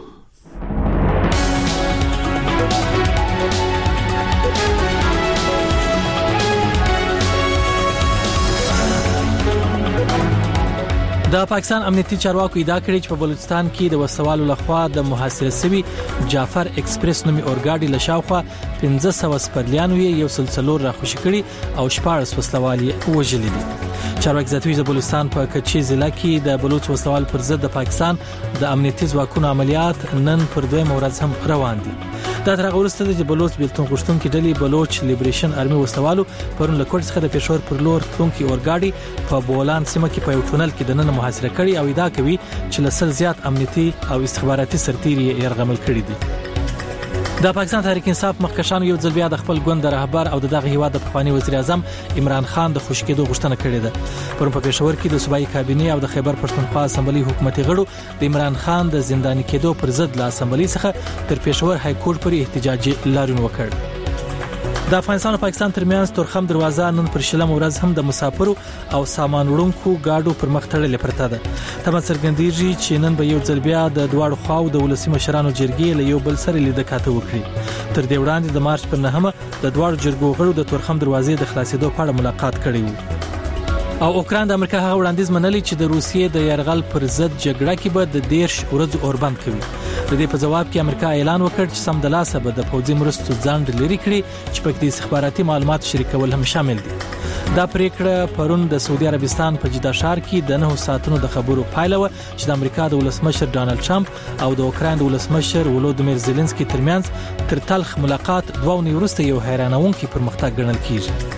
د پاکستان امنیتي چارواکو ادعا کړې چې په بلوچستان کې د وسوالو لخوا د محاصره شوی جعفر ایکسپریس نومي اورګاډي لشاوخوا 1500 سپرلیانو یو سلسله راخوشي کړي او 14 وسلوالي وژلي دي. چارواکي زیاتوي د بلوچستان په کچي ضلع کې د بلوچ وسوال پر ضد د پاکستان د امنیتي ځواکونو عملیات نن پر دویم ورځ هم روان دي. دا تر هغه وروسته چې بلوچ بیلتون غشتونکو ډلې بلوچ لیبریشن ارمي وسوالو پرون له کوټ څخه د پېښور پر لور تلونکي اورګاډي په بولان سیمه کې په یو ټونل کې د نن محاصره کړي او ادعا کوي چې لسل زیات امنیتي او استخباراتي سرتیري یرغمل کړي دي. د پاکستان تحریک انصاف مخکښانو یو ځل بیا د خپل ګوند رهبر او دغه هیواد د پخوانی وزیر اعظم عمران خان د خوشکېدو غوښتنه کړې ده. پرون په پېښور کې د صوبایي کابینې او د خیبر پښتونخوا اسمبلی حکومتي غړو د عمران خان د زنداني کېدو پر ضد له اسمبلی څخه تر پېښور های کورټ پورې احتجاجي لاریون وکړ. د افغانستان او پاکستان ترمنځ تورخم دروازه نن پر شلم ورځ هم د مسافرو او سامان وړونکو گاډو پر مخ تړلې پرته ده. تمه څرګندېږي چې نن به یو ځل بیا د دواړو خواو د ولسي مشرانو جرګې له یو بل سره لیدل کاته وکړي. تر دې وړاندې د مارچ پر 9 د دواړو جرګو غړو د تورخم دروازې د خلاصېدو په اړه ملاقات کړی و. او اوکران د امریکا هغه وړاندیز منلي چې د روسیې د يرغل پر ضد جګړه کې به د 10 ورځې اوربند کوي. د دې په جواب کې امریکا اعلان وکړ چې سم د لاسه به د پوځي مرستو ځنډ لري کړي چې په دې استخباراتي معلومات شریکول هم شامل دي. دا پریکړه پرون د سعودي عربستان په جده ښار کې د 9 ساعتونو د خبرو پایله و چې د امریکا د ولسمشر ډانلډ ټرمپ او د اوکران د ولسمشر ولودیمیر زيلنسکي ترمنځ تر تلخ ملاقات دوه ونې وروسته یو حیرانونکي پرمختګ ګڼل کیږي.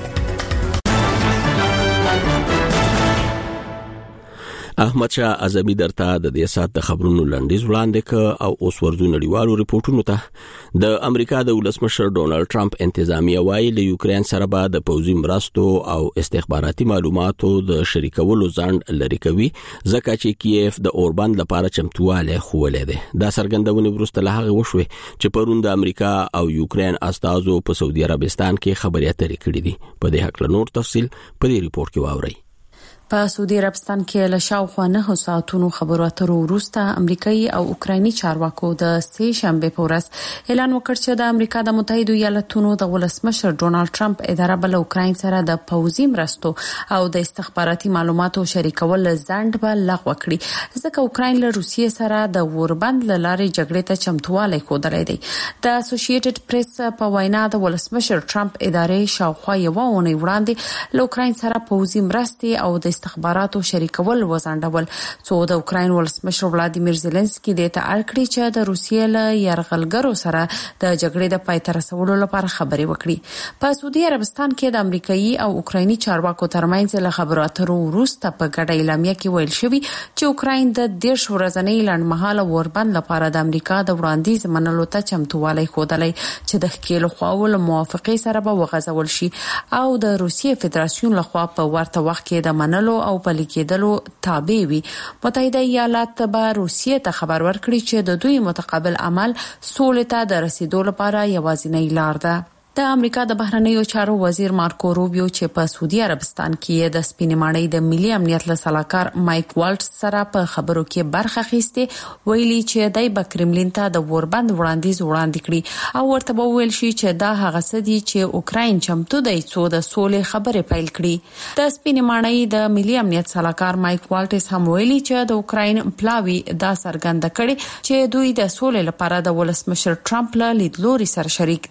احمد شاه اعظمي درته د دې سات د خبرونو لنډیز وړاندې ک او اوس ورځو نړیوالو ریپورتونو ته د امریکا د ولسمشر ډونالد ټرمپ انتظامیه وايي له یوکرين سره به د پوځي مرستو او استخباراتي معلوماتو د شریکولو ځنډ لري کوي ځکه چې کیف د اوربند لپاره چمتواله خوولې ده. دا څرګندونه ورسته له هغه وشوي چې پرون د امریکا او یوکرين استازو په سعودي عربستان کې خبرې اترې کړې دي. په دې حق له نور تفصيل په دې ریپورت کې واورئ. په سعودي عربستان کې له شاوخوا 9 ساعتونو خبرو اترو وروسته امریکایي او اوکرایني چارواکو د سه شنبه په ورځ اعلان وکړ چې د امریکا د متحده ایالاتونو د ولسمشر ډونالد ټرمپ اداره بل اوکراین سره د پوځي مرستو او د استخباراتي معلوماتو شریکول ځنډ به لغوه کړي ځکه اوکراین له روسیې سره د اوربند لارې جګړې ته چمتوالی ښودلی دی. د اسوسییټډ پریس په وینا د ولسمشر ټرمپ ادارې شاوخوا یو اونۍ وړاندې له اوکراین سره پوځي مرستې او د استخباراتو شریکول وزندول څو د اوکراین ولسمشر ولادیمیر زيلنسکي د ته اړکړي چې د روسیې له يرغلګرو سره د جګړې د پای ته رسولو لپاره خبرې وکړي. په سعودي عربستان کې د امریکایي او اوکرایني چارواکو ترمنځ له خبرو اترو وروسته په ګډه اعلامیه کې ویل شوی چې اوکراین د 10 ورځنۍ لنډمهاله اوربند لپاره د امریکا د وړاندیز منلو ته چمتوالی ښودلی چې د ښکېلو خواو له موافقې سره به وغځول شي او د روسیې فدراسیون لخوا په ورته وخت کې د منلو او پلي کېدلو تابع وي. متحده ایالات به روسیې ته خبر ورکړي چې د دوی متقابل عمل سولې ته د رسیدو لپاره یوازینۍ لار ده. د امریکا د بهرنیو چارو وزیر مارکو روبیو چې په سعودي عربستان کې د سپینې ماڼۍ د ملي امنیت له سلاکار مایک والټس سره په خبرو کې برخه اخیسته ویلي چې دای په کرملین ته د اوربند وړاندیز وړاندې کړي او ورته به ویل شي چې دا هغه څه دي چې اوکراین چمتو دی څو د سولې خبرې پیل کړي. د سپینې ماڼۍ د ملي امنیت سلاکار مایک والټس هم ویلي چې د اوکراین پلاوی دا څرګنده کړي چې دوی د سولې لپاره د ولسمشر ټرمپ له لیدلوري سره شریک دي.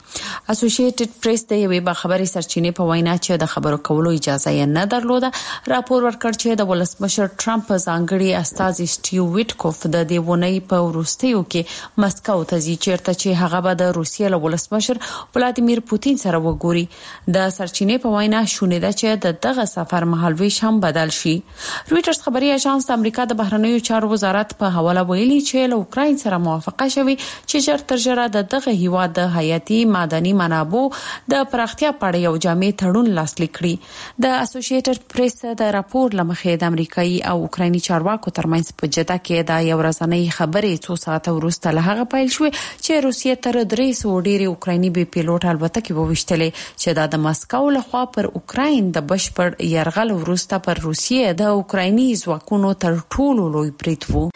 اسوسییټډ پریس د یوې خبري سرچینې په وینا چې د خبرو کولو اجازه یې نه درلوده راپور ورکړ چې د ولسمشر ټرمپ ځانګړي استاذ سټیو ویټکوف د دیونی په وروستیو کې مسکو ته ځي چیرته چې هغه به د روسیې له ولسمشر ولادیمیر پوتین سره وګوري د سرچینې په وینا شونه ده چې دغه سفر مهالويش هم بدل شي رويټرز خبري اژانس د امریکا د بهرنیو چارو وزارت په حواله ویلي چې له اوکرين سره موافقه شوه چې ژر تر ژره دغه هیواد د حیاتي معدني منابع د پراختیا په اړه یو جامع تړون لاسلیک کړی د اسوسییټډ پریس د راپور لمخې د امریکایي او اوکرایني چارواکو ترمنځ په جده کې د یو ورځنۍ خبرې څو ساعته وروسته له هغه پیل شوې چې روسیې تر 300 ډېری اوکرایني بي پیلوټ الوتکې وویشتلې چې د مسکو لخوا پر اوکراین د بشپړ يرغل وروسته پر روسیې د اوکرایني ځواکونو تر ټولو لوی برید وو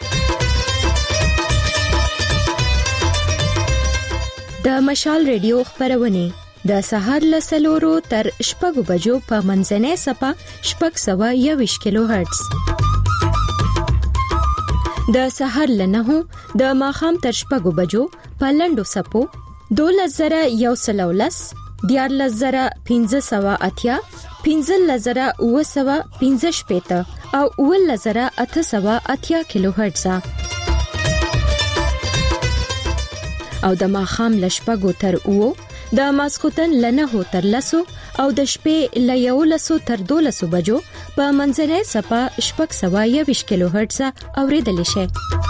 د مشال ریډیو خبرونه د سهار ل سلورو تر شپږ بجو په منځنۍ سپه 621 کیلو هرتز د سهار ل 9 د ماخام تر شپږ بجو په لندو سپو 2113 14580 15915 او 11880 کیلو هرتز او د ماخام لشپګو تر او د ماسختن لنه تر لسو او د شپې ل 11 تر 12 بجو په منځنۍ سپه 621 کیلو هرتز اوریدل شي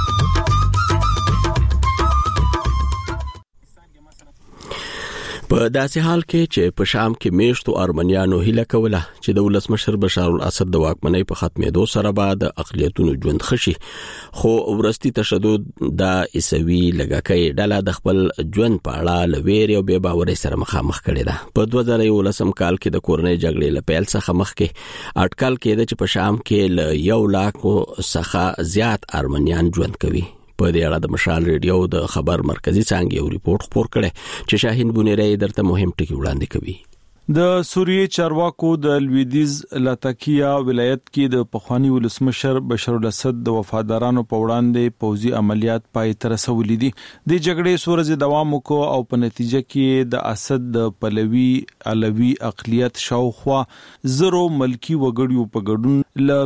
په داسې حال کې چې په شام کې میشتو ارمنیانو هیله کوله چې د ولسمشر بشار الاسد د واکمنۍ په ختمېدو سره به د اقلیتونو ژوند خشي خو ورستي تشدد د عیسوي لږکۍ ډله د خپل ژوند په اړه لویر او بې باورۍ سره مخامخ کړي ده په 2019 کال کې د کورنۍ جګړې لپیل څخه مخکې اټکل کېده چې په شام کې ل 1 لک څخه زیات ارمنیان ژوند کوي په دې اړه د مشال ریډیو د خبر مرکزی څنګه یو ریپورت خبر کړي چې شاهین بونیری درته مهم ټکی وړاندې کوي د سوریې چارواکو د لویدیز لاتاکیا ولایت کې د پخوانی ولسمشر بشار الاسد د وفادارانو په وړاندې پوځي عملیات پای ته رسولې دي د جګړې سورز دوام وکړ او په نتیجه کې د اسد د پلوي علوي اقلیت شاوخوا زرو ملکی وګړیو په ګډون ل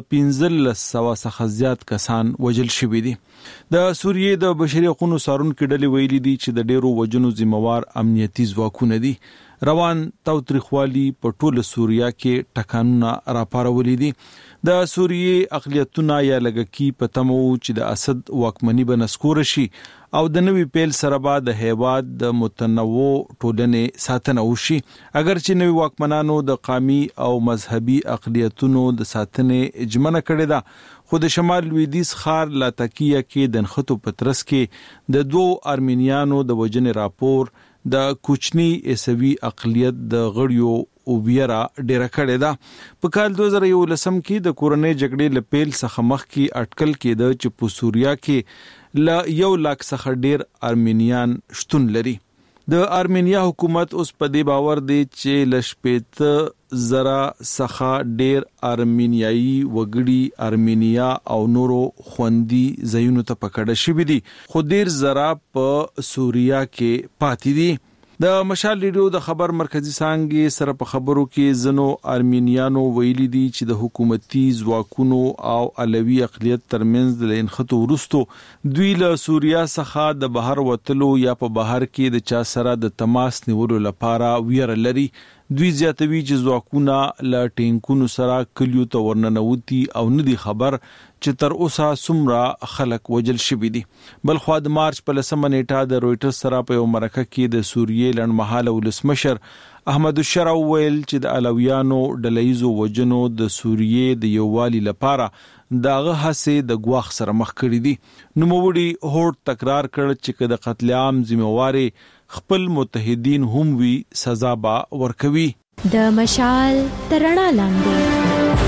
1500 څخه زیات کسان وژل شوي دي د سوریې د بشري حقوقو څارونکو ډلې ویلي دي چې د ډیرو وجنو ذمہوار امنیتي ځواکونه دي روان تاوتریخوالي په ټوله سوریا کې ټکانونه راپارولې دي د سوریې اقلیتونه یا لږکی په تمو چې د اسد واکمنۍ بنسکور شي او د نوې پیل سره به د هیواد د متنوع ټولنې ساتنه وشي اگر چې نوې واکمنانو د قومي او مذهبي اقلیتونو د ساتنې اجمنه کړې ده خو د شمال لویدیز خار لاتاکیا کې د نخټو پترس کې د دوه ارمینیانو د وجنې راپور د کوچنی عیسوي اقلیت د غړیو او بیره ډیره کړې ده په کال 2019 کې د کورنۍ جګړې لپیل څخه مخکې اټکل کېده چې په سوریا کې ل 1 لک څخه ډیر ارمینیان شتون لري د ارمینیا حکومت اوس په دې باور دی چې لشپېته زرا څخه ډیر ارمینیایي وګړي ارمینیا او نورو خوندي ځایونو ته پکړه شوي دي خو ډیر زرا په سوریا کې پاتې دي د مشال ریډیو د خبر مرکزی څنګه سره په خبرو کې زنو ارمینیانو ویلي دي چې د حکومتي ځواکونو او علوي اقلیت ترمنځ د انخطو ورستو دوی له سوریا څخه د بهر وتلو یا په بهر کې د چا سره د تماس نیولو لپاره ویره لري دوی زیاتوي چې ځواکونه له ټینکونو سره کلیو ته ورننوتي او ندي خبر چې تر اوسه څومره خلک وجل شوي دي بل خو د مارچ په 10 نیټه د رويټرز سره په یو مرکه کې د سوریې لړمحاله ولسمشر احمد الشرع ویل چې د علویانو ډلهیزو وجنو د سوریې د یووالي لپاره داغه هڅه د غواخ سره مخ کړی دي نو موړي هوټ تکرار کړ چې د قتل عام ذمہواري خپل متحدین هم وی سزا با ورکوي د مشال ترنا لاندې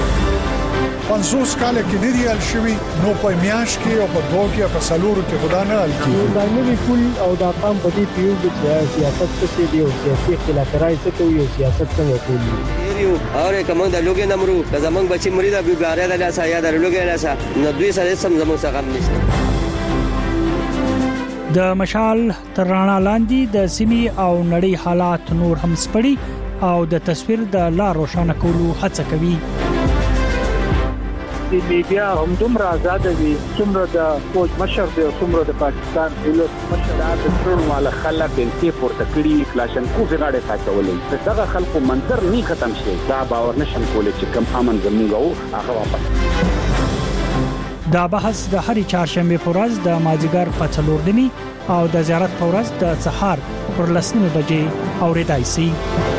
500 کال کې دی ریال شوی نو په میاش کې او په دوه کې په سالورو کې خدا نه حل کیږي دا نوی پول او دا قام په دې پیو د سیاست څخه دی او سیاسي اختلافات څخه یو سیاست څنګه کوي یو اور کوم د لوګي نمرو که زمنګ بچي مریدا بیګاره د لاسه یا د لوګي لاسه نو دوی سره سم زمو څخه نشته د مشال تر رڼا لاندې د سیمې او نړۍ حالات نور هم سپړي او د تصویر د لا روښانه کولو هڅه کوي. د میډیا هم دومره آزاد دي څومره د فوج مشر دی او څومره د پاکستان دولت مشر د ټول مال خلک بنتي پورته کړي کلاشنکوف غاړه ساتولې دغه خلکو منظر نه ختم شي دا باور نشم کولای چې کم امن زموږ هغه واپس. دا بحث د هرې چهارشنبه په ورځ د مازیګر په 4:30 او د زیارت په ورځ د سهار پر 10:00 بجې اوریدای شي.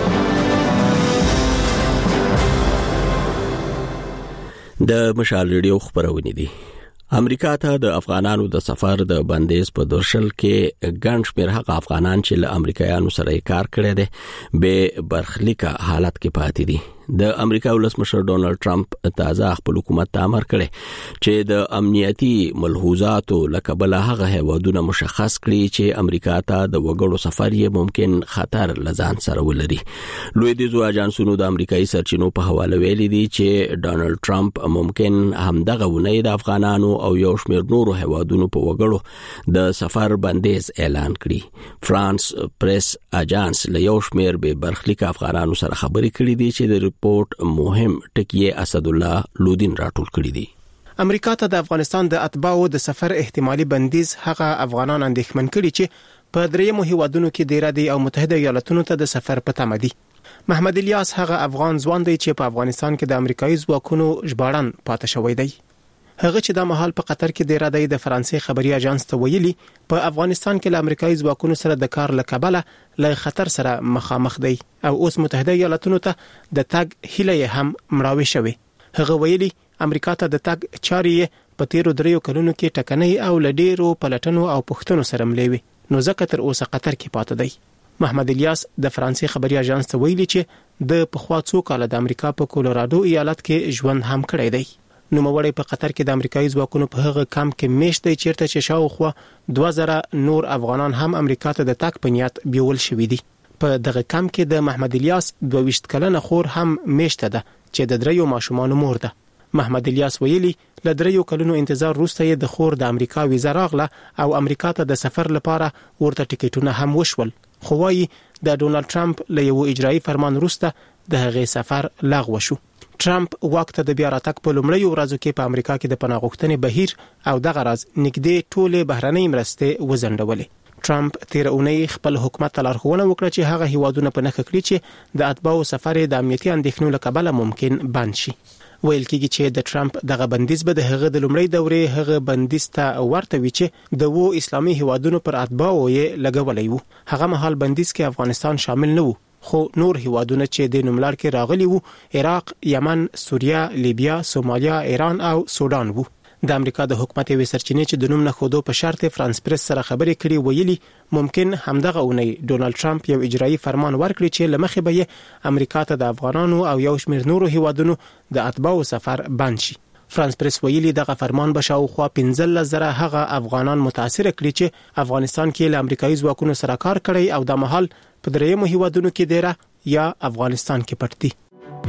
د مشال ریډیو خبرونه دي. امریکا ته د افغانانو د سفر د بندیز په درشل کې ګڼ شمېر هغه افغانان چې له امریکایانو سره کار کړی دي به برخلیکه حالت کې پاتې دي. د امریکا ولسمشر ډونالد ټرمپ تازه خپل حکومت ته امر کړی چې د امنیتي ملحوظاتو لکبل هغه هیوادونه مشخص کړي چې امریکا ته د وګړو سفر یې ممکن خطر لزان سره ولري. لوی دیزو اجانسونو د امریکایي سرچینو په حواله ویلي دي چې ډونالد ټرمپ ممکن همدغه ونې د افغانانو او یو شمېر نورو هیوادونو په وګړو د سفر بندیز اعلان کړي. فرانس پریس اجانس له یو شمېر به برخلیک افغانانو سره خبرې کړې دي چې د ریپورت مهم ټکی اسد الله لودین راټول کړی دی. امریکا ته د افغانستان د اتباعو د سفر احتمالي بندیز هغه افغانان اندېښمن کړي چې په دریمو هیوادونو کې ډیر دي او متحده ایالاتونو ته د سفر په تمه دي. محمد الیاس هغه افغان ځوان دی چې په افغانستان کې د امریکایي ځواکونو ژباړن پاتې شوی دی. هغه چې د مهال په قطر کې ډیر دی د فرانسې خبري اژانس ته ویلي په افغانستان کې له امریکایي ځواکونو سره د کار لکبله له خطر سره مخامخ دی او اوس متحده ایالاتونو ته د تګ هیله هم مړاوي شوی. هغه ویلي امریکا ته د تګ چاري په تیرو 3 کلونو کې ټکنۍ او لډیرو پلټنو او پښتنو سره ملوي نو ځکه تر اوسه قطر کې پاتې دی. محمد الیاس د فرانسې خبري اژانس ته ویلي چې د پخوا څو کال د امریکا په کولورادو ایالت کې ژوند هم کړی دی. نو موړی په قطر کې د امریکایي ځواکونو په هغه کمپ کې میشت دی چیرته چې شاوخوا 2000 نور افغانان هم امریکا ته د تګ په نیت بیول شوې دي. په دغه کمپ کې د محمد الیاس 22 کلنه خور هم میشته ده چې د 3 ماشومان مور ده. محمد الیاس ویلي ل 3 کلونو انتظار وروسته د خور د امریکا ویزا راغله او امریکا ته د سفر لپاره ورته ټیکټونه هم وشول. خو وايي د ډونالد ټرمپ له یو اجرایي فرمان وروسته د هغې سفر لغوه شو. ټرمپ وخت د بیا راتګ په لومړی ورځو کې په امریکا کې د پناه غوښتنې بهیر او دغه راز نږدې ټوله بهرنۍ مرستې وزندولې. ټرمپ تیر اونۍ خپل حکومت لارښوونه وکړه چې هغه هیوادونه په نخښه کړی چې د اتباعو سفر د امنیتي اندېښنو لکبله ممکن بند شي. ویل کېږي چې د ټرمپ دغه بندیز به د هغه د لومړی دورې هغه بندیز ته ورته وي چې د وو اسلامي هیوادونو پر اتباعو یې لګولې وو. هغه مهال بندیز کې افغانستان شامل نه وو خو نور هیوادونه چې د نوملړ کې راغلي وو عراق، یمن، سوریه، لیبیا، سومالیا، ایران او سودان وو. د امریکا د حکومت وی سرچینې چې د نوم نه خودو په شرط فرانس پریس سره خبرې کړي ویلي ممکن همدغه اونۍ ډونالد ټرمپ یو اجرایي فرمان ورکړي چې لمخې به امریکا ته د افغانانو او یو شمېر نورو هیوادونو د اتباعو سفر بند شي. فرانس پریس ویلي دغه فرمان به شاوخوا 15,000 هغه افغانان متاثر کړي چې افغانستان کې له امریکایي ځواکونو سره کار کړی او د مهال په دریمو هیوادونو کې ډیره یا افغانستان کې پټ دي.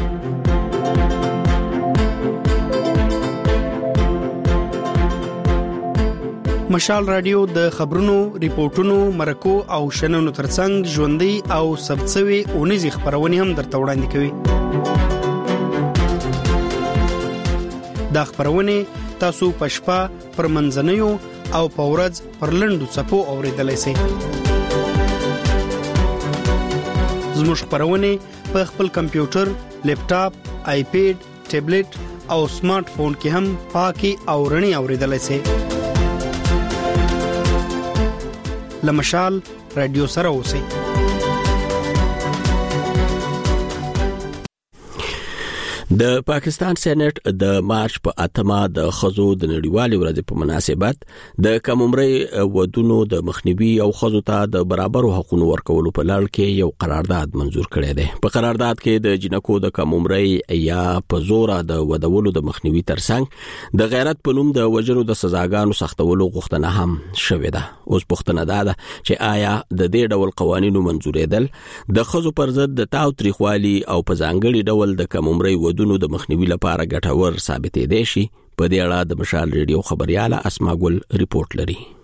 مشال رادیو د خبرونو، ریپورتونو، مرکو او شننو ترڅنګ ژوندۍ او ثبتسوي اونیزي خبرونه هم درته وړاندې کوي. دا خبرونه تاسو په شپه پر منځنیو او په ورځ پر لنډو څپو اوریدلای شئ. زموږ خبرونه په خپل کمپیوټر، لیپټاپ، آیپیډ، ټابلیټ او سمارټ فون کې هم پاکي او رڼي اوریدلای شئ. لمشال رادیو سره اوسئ. د پاکستان سېنات د مارچ په 8 د خزو د نړیوالې ورځې په مناسبت د کم عمرۍ ودونو د مخنیوي او خزو ته د برابرو حقوقو ورکولو په لړ کې یو قرارداد منزور کړی دی. په قرارداد کې د جنکو د کم عمرۍ یا په زور د ودولو د مخنیوي ترڅنګ د غیرت په نوم د وجرو د سزاګانو سختولو غوښتنه هم شوې ده. اوس پوښتنه ده چې آیا د دې ډول قوانینو منزورېدل د خزو پر ضد د تاوتریخوالي او په ځانګړي ډول د کم عمرۍ ودونو د مخنیوي لپاره ګټور ثابتې دي شي؟ په دې اړه د مشال ریډیو خبرياله اسما ګل ریپورت لري.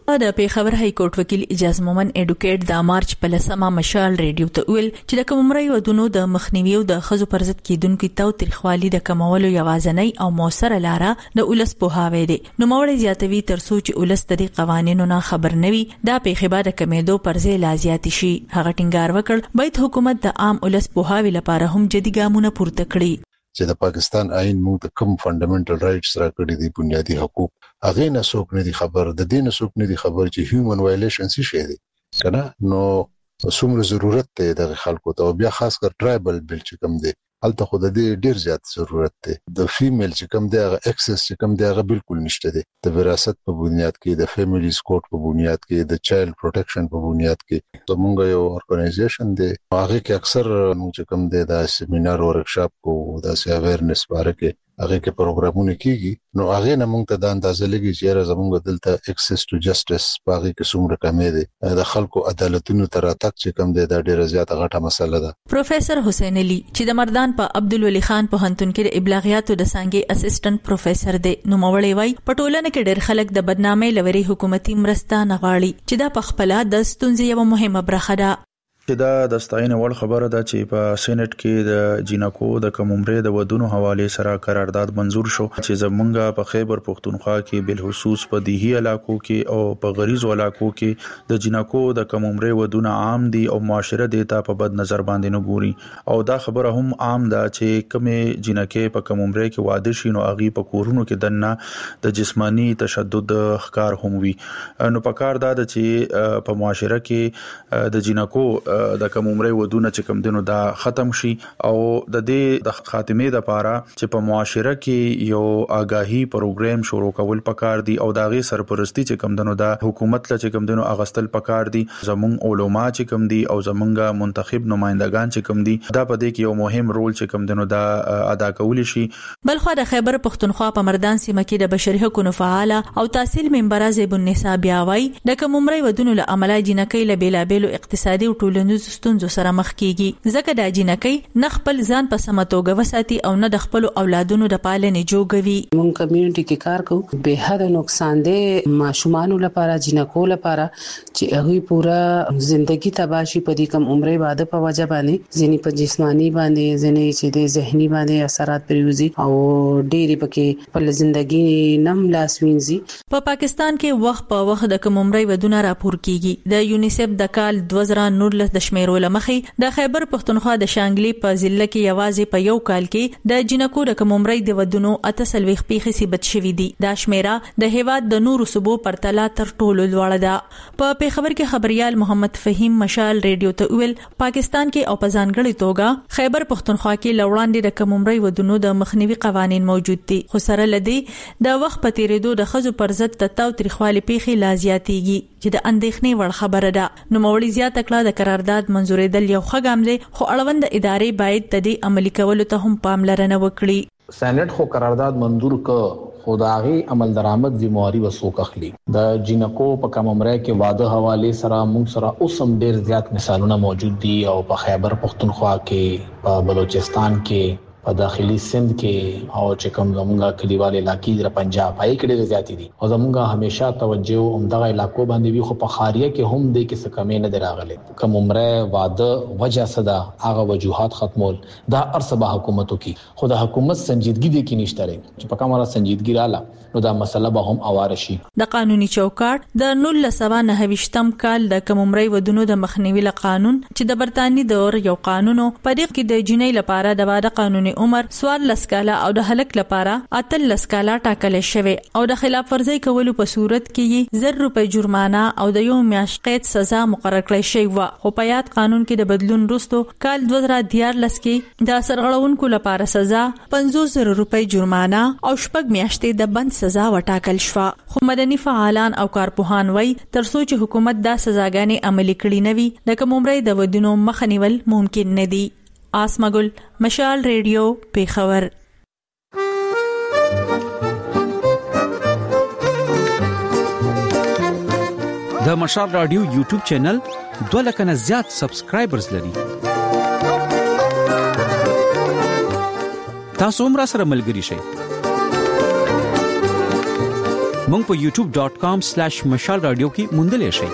د پیښور های کورټ وکیل اجاز مومن اډوکیټ د مارچ په لسمه مشال ریډیو ته ویل چې د کومري ودونو د مخنیوي او د خزو پر ضد کېدونکو تاوتریخوالي د کمولو یوازنۍ او موثره لاره د ولس په هاوی دی. نو موړ زیاتوي تر څو چې ولس د قوانینو نه خبر نوي دا پیښه به د کمیدو پر ځای لازیات شي. هغه ټینګار وکړ باید حکومت د عام ولس په هاوی لپاره هم جدي ګامونه پورته کړي. چې د پاکستان آئین موږ د کوم فندامنټل رائټس راکړي دي بنیادی حقوق هغه نه څوک نه دي خبر د دې نه څوک نه دي خبر چې هیومن وایلیشن څه شي دي کنه. نو څومره ضرورت ته د خلکو ته بیا خاص کر ټرایبل بل چې کوم دي هلته خو د دې ډیر زیات ضرورت دی. د فیمیل چې کوم دی هغه اکسس چې کوم دی هغه بالکل نشته دی. د وراثت په بنیاد کې د فیملیز کوډ په بنیاد کې د چایلډ پروټیکشن په بنیاد کې زمونږ یو ارګنایزیشن دی هغه کې اکثر چې کوم دی د سیمینار ورکشاپ کو د اویرنس باره کې هغه کې پروګرامونه کیږي. نو هغه نه موږ ته د اندازې لګي چې زمونږ دلته اکسس ټو جسټس باغی کې څومره کمې دي د خلکو عدالتونو تر اتک چې کوم دی دا ډیره زیاته غټه مسله ده. پروفیسور حسین علي چې د مردان په عبدالولي خان په هنتون کې د ابلاغیاتو د څنګه اسسټنټ پروفیسور دی نو مولوي وای په ټولنه کې ډېر خلک د بدنامۍ لوري حکومتي مرسته نه غواړي چې دا په خپل د ستونزې یو مهمه برخه ده. چې دا د ستاینې وړ خبره ده چې په سېنات کې د جینکو د کوممرې د ودونو حواله سره قرارداد منزور شو چې زمونږه په خیبر پختونخوا کې بل خصوص په دیهی علاقو کې او په غریزو علاقو کې د جینکو د کوممرې ودونه عام دي او معاشره دیتا په بد نظر باندې نه ګوري او دا خبره هم عام ده چې کومه جینکې په کوممرې کې واده شي نو اغي په کورونو کې دنه د جسمانی تشدد ښکار هم وي. نو په کار دا چې په معاشره کې د جینکو د کوممرې ودونه چې کوم دینو دا ختم شي او د دې د خاتمه لپاره چې په معاشره کې یو آگاهی پروګرام شروع کول پکار دي او دا غي سرپرستی چې کوم دینو دا حکومت له چې کوم دینو اغستل پکار دي. زمون علما چې کوم دي او زمونږه منتخب نمائندگان چې کوم دي دا په دې کې یو مهم رول چې کوم دینو دا ادا کول شي. بلخو د خیبر پختونخوا په مردان سیمه کې د بشري حقوقو فعال او تحصیل منبر زیب النساء بیاوي د کوممرې ودونو له عمله جنکې له بیلابېلو اقتصادي او ټولنیزو ستونزو سره مخ کیږي ځکه د جنکې نه خپل ځان په سمتوګه وساتي او نه د خپل اولادونو د پالنې جوړوي. مونږ کمیونټي کې کار کوو به حد نقصان دي ماشومان لپاره جنکو لپاره چې هغه پورا ژوندۍ تباشي په دې کم عمره باندې په وجه باندې ځنی په جسمانی باندې ځنی چې د ذهني باندې اثرات پریوزي او ډېری پکې په ژوندۍ نم لاس وینځي. په پاکستان کې وخت په وخت د کوممرې ودونه راپور کیږي. د یونیسف د کال 2019 د شمیرو لمخې د خیبر پختونخوا د شانګلي په ضلع کې یوازې په یو کال کې د جنکو د کوممرې د ودونو 38 پیښې ثبت شوې دي. دا شمیره د هیواد د نورو صوبو پرتله تر ټولو لوړه ده. په پیښور کې خبريال محمد فهیم مشال ریډیو ته ویل پاکستان کې او په ځانګړي توګه خیبر پختونخوا کې لوړاندې د کوممرې ودونو د مخنیوي قوانين موجود دي خو سره لدی د وخت په تیریدو د خزو پر ضد تاوتریخوالي پیښې لازیاتيږي چې د اندېښنې وړ خبره ده. نو مولوي زیات کړه د قرارداد منزورېدل یو ښه ګام دی خو اړوند ادارې باید د دې عملي کولو ته هم پاملرنه وکړي. سېنات خو قرارداد منظور ک خداغي عمل درآمد ذمہواری وسوک اخلي. د جنکو په کوممرې کې واده حواله سره موږ سره اوسم ډیر زیات مثالونه موجود دي او په خیبر پختونخوا کې په بلوچستان کې په داخلي سند کې او چې کوم زمونږه کلیوال علاقې د پنجاب پای کې ډېر زیات دي او زمونږه همیشه توجه همدغه علاقو باندې وي خو په خاریه کې هم د کې څه کمې نه دراغلي. کوممرې واده وجه صدا هغه وجوهات ختمول دا ارسبه حکومتو کې خو د حکومت سنجیدګي دي کې نشته لري چې په کومه سنجیدګي رااله نو دا مسله به هم اواره شي. د قانوني چوکاټ د 1929م کال د کوممرې ودونو د مخنیوي قانون چې د برتانی دور یو قانونو په دې کې د جنۍ لپاره د واده قانوني عمر 14 کاله او د هلک لپاره 18 کاله ټاکل شوی او د خلاف ورزي کولو په صورت کې 1000 روپۍ جرمانه او د یو میاشت قید سزا مقرر کړی شوی و. خو په یاد قانون کې د بدلون وروسته کال 2014 کې د سرغړونکو لپاره سزا 500 روپۍ جرمانه او شپږ میاشتې د بند سزا وټاکل شو. خو مدني فعالان او کارپوهان وایي ترڅو چې حکومت دا سزاګانې عملي کړي نه وي د کوممرې د ودونو مخنیول ممکن نه دي. آسمګل مشال ریډیو پیښور. د مشال رادیو یوټیوب چینل 2 لک نه زیات سبسکرایبرز لري. تاسو هم را سره ملګري شئ. مونږ په youtube.com/مشال رادیو کې موندلې شئ.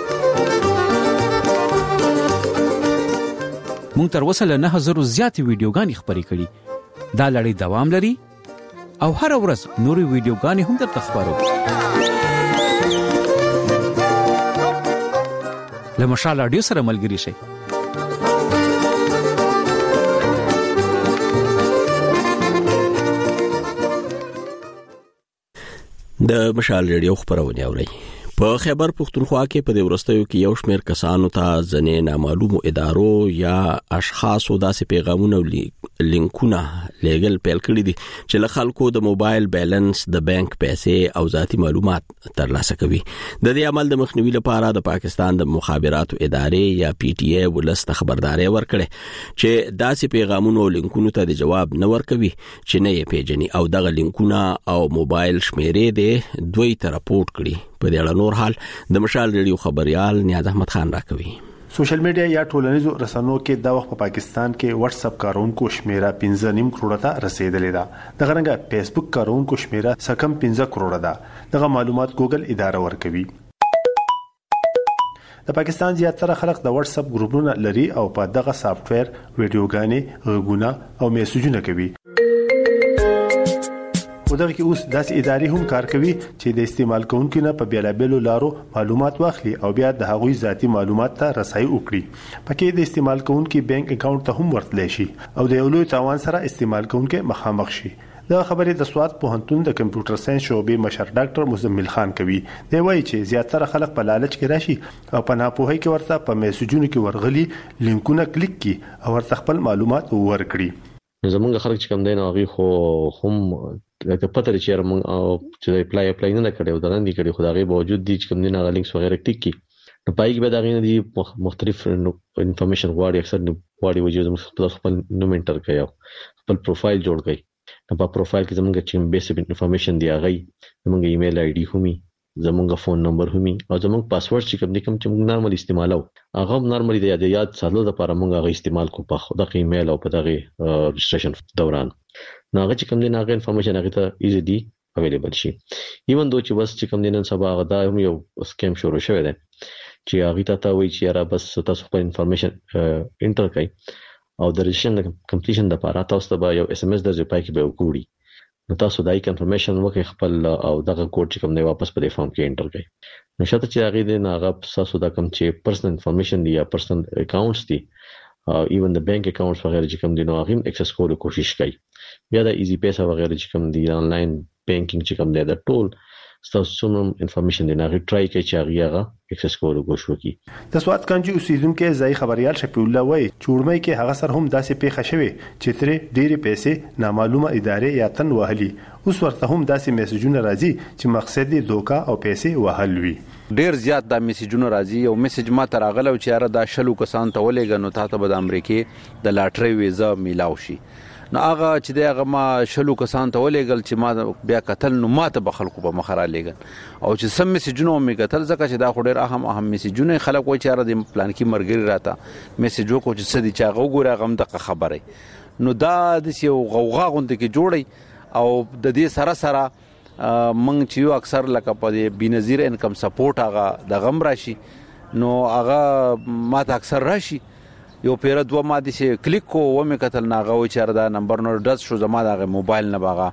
مونږ تر اوسه له 9000 زیاتې ویډیوګانې خپرې کړې. دا لړۍ دوام لري او هر ورځ نورې ویډیوګانې هم درته خبرو. له مشال رادیو سره ملګري شئ. د مشال رادیو خبرونه اوري. په خیبر پختونخوا کې په ورستیو کې یو شمېر کسانو ته ځنې نامعلومو ادارو یا اشخاصو داسې پیغامونه لینکونه لیګل پیل کړی دي چې له خلکو د موبایل بیلانس، د بانک پیسې او ذاتی معلومات ترلاسه کوي. د دې عمل د مخنیوي لپاره د پاکستان د مخابراتو ادارې یا PTA ولست خبرداري ورکړي چې داسې پیغامونو لینکونو ته د جواب نه ورکوي چې نه یې پیژني او دغه لینکونه او موبایل شمیرې دې دوی ته راپورټ کړي. په دې اړه نور حال د مشال رادیو خبريال نیاز احمد خان راکوي. سوشل میډیا یا ټولنیزو رسنیو کې د وخت په پاکستان کې واتس اپ کارونکو شمیره 15.5 کروڑ ته رسیدلې ده. دغه رنګه فیسبوک کارونکو شمیره سکم 15 کروڑ ده. دغه معلومات ګوګل اداره ورکوي. د پاکستان زیاتره خلک د واتس اپ ګروپونه لري او په دغه سافټویر ویډیوګانې، غږونه او میسجونه کوي. ودغه کې اوس داسې ادارې هم کار کوي چې د استعمال کوونکو نه په بیلابلو لارو معلومات واخلي او بیا د هغوی ذاتی معلومات ته رسایي وکړي. پکې د استعمال کوونکو بانک اکاونټ ته هم ورتلی شي او د یو لوی تاوان سره استعمال کوونکو مخامخ شي. دا خبرې د سواد پوهنتون د کمپیوټر ساينس شعبې مشر ډاکټر مزمل خان کوي. دی وایي چې زیاتره خلک په لالچ کې راشي او په ناپوهۍ کې ورته په میسجونو کې ورغلي لینکونه کلیک کړي او ورته خپل معلومات ورکړي. زمونږ خلک چې کوم دین هغه خو هم لکه پته لري چې موږ چې اپلای نه کړو دا نه کړی خو دا غي باوجود دي چې کوم دین هغه لینکس وغیرہ ټیک کی نو پای کې به دا غي نه دي مختلف انفارمیشن غواړي اکثر غواړي وجود خپل نوم انټر کړئ خپل پروفایل جوړ کړئ نو په پروفایل کې زمونږ چې بیسیک انفارمیشن دی هغه زمونږ ایمیل آی ډي همي زمونږ فون نمبر همي او زمونږ پاسورډ چې کوم چې موږ نارمل استعمالو هغه نارملی د یاد ساتلو لپاره موږ هغه استعمال کوو په دغه ایمیل او په دغه رجسټریشن دوران نو هغه چې کوم دی هغه انفارمیشن هغه ته ایزیلی اویلیبل شي. ایون دو چې بس چې کوم دی نن سبا هغه دا یو سکیم شروع شوی دی چې هغه ته وایي چې را بس تاسو خپل انفارمیشن انټر کړئ او د رجسټریشن کمپلیشن لپاره تاسو ته یو SMS درځي پای کې به وکړي نو تاسو دای کنفرمیشن وکړئ خپل او دغه کوډ چې کوم دی واپس په دې فارم کې انټر کړئ. نو شته چې هغه دی هغه تاسو دا کوم چې پرسنل انفارمیشن دی یا پرسنل اکاونټس دی ایون د بانک اکاونټس وغیرہ چې کوم دی نو هغه ایکسس کولو کوشش کوي. بیا د ایزی پیسا وغیرہ چې کوم دی آنلاین بانکینګ چې کوم دی د ټول تاسو انفارمیشن دی نه ټرای کوي چې هغه ایکسس کولو کوشش وکړي. د سواد کانجي اوسیدونکو ځای خبريال شفیع الله وای چورمای کې هغه سر هم داسې پیښه شوه چې ترې ډېری پیسې نامعلومه ادارې یا تن وهلي اوس ورته هم داسې میسجونه راځي چې مقصد یې دوکا او پیسې وهل وي. ډیر زیات دا میسجونه راځي او میسج ما تراغلو چې را دا شلو کسان ته ولېګنو ته به د امریکای د لاټري ویزا میلاو شي نو هغه چې دغه ما شلو کسان ته ولېګل چې ما بیا قتل نو ماته بخلکو په مخره لېګل او چې سم میسجونه مې قتل ځکه چې دا خوري اهم میسجونه خلک وای چې را د پلان کې مرګري راته میسجو کو چې سدي چې هغه ګوره غم د خبره نو دا د یو غوغا غوند کې جوړي او د دې سره سره منګ چې یو اکثر لکه په بنظیر انکم سپورټ هغه د غم راشي نو هغه ماته اکثر راشي یو پیر دوه ماده سي کلیک کو و مې قتل ناغه و چر دا نمبر نو دز شو زما دغه موبایل نه باغه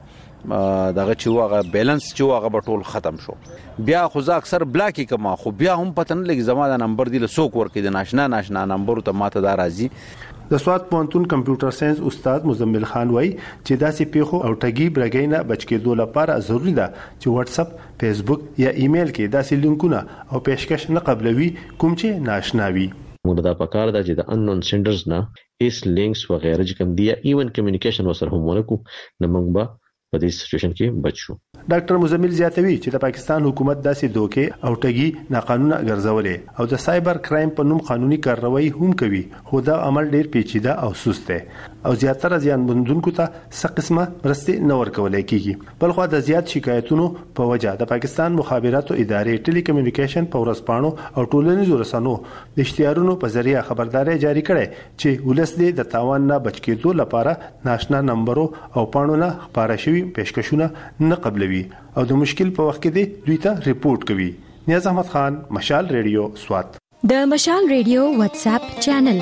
دغه چې هغه بیلانس چې هغه بټول ختم شو بیا خو ځا اکثر بلاکی کما خو بیا هم پتن لګ زما د نمبر دی له سوک ورکې د ناشنا نمبر ته ماته دا راځي. د سواد پوهنتون کمپیوټر ساينس استاد مزمل خان وای چې داسې پیښو او ټګي برګینه بچ کېدو لپاره ضروری ده چې واتس اپ، فیسبوک یا ایمیل کې داسې لینکونه او پیشکش نه قبلوي کوم چې ناشنا وي. موږ دا پکار ده چې د انون سندرز نه ایس لینکس وغیرہ چې کوم دی ایون کمیونیکیشن وسره هم ورکو نه موږ به په دې سچويشن کې بچو. ډاکټر مزمل زیاتوي چې د پاکستان حکومت داسې دوکې او ټګي ناقانونه ګرځولې او د سایبر کرایم په نوم قانوني کاروایی هم کوي خو دا عمل ډیر پیچیده او سست دی او زیاتره زیانمندونکو ته څه قسمه مرستې نه ورکول کیږي. بلخو د زیات شکایتونو په وجه د پاکستان مخابراتو ادارې ټيلي کمیونیکیشن په ورځپاڼو او ټولنیزو رسنیو د اشتهارونو په ذریعہ خبرداري جاری کړي چې ولسدې د تاوان نه بچ کېدو لپاره ناشنا نمبرو او پاڼو نه خبره شوی پیشکشونه نه قبلوي. کوي او د مشکل په وخت کې دوی ته ریپورت کوي. نیاز احمد خان، مشال ریډیو، سوات. د مشال ریډیو واتس اپ چینل.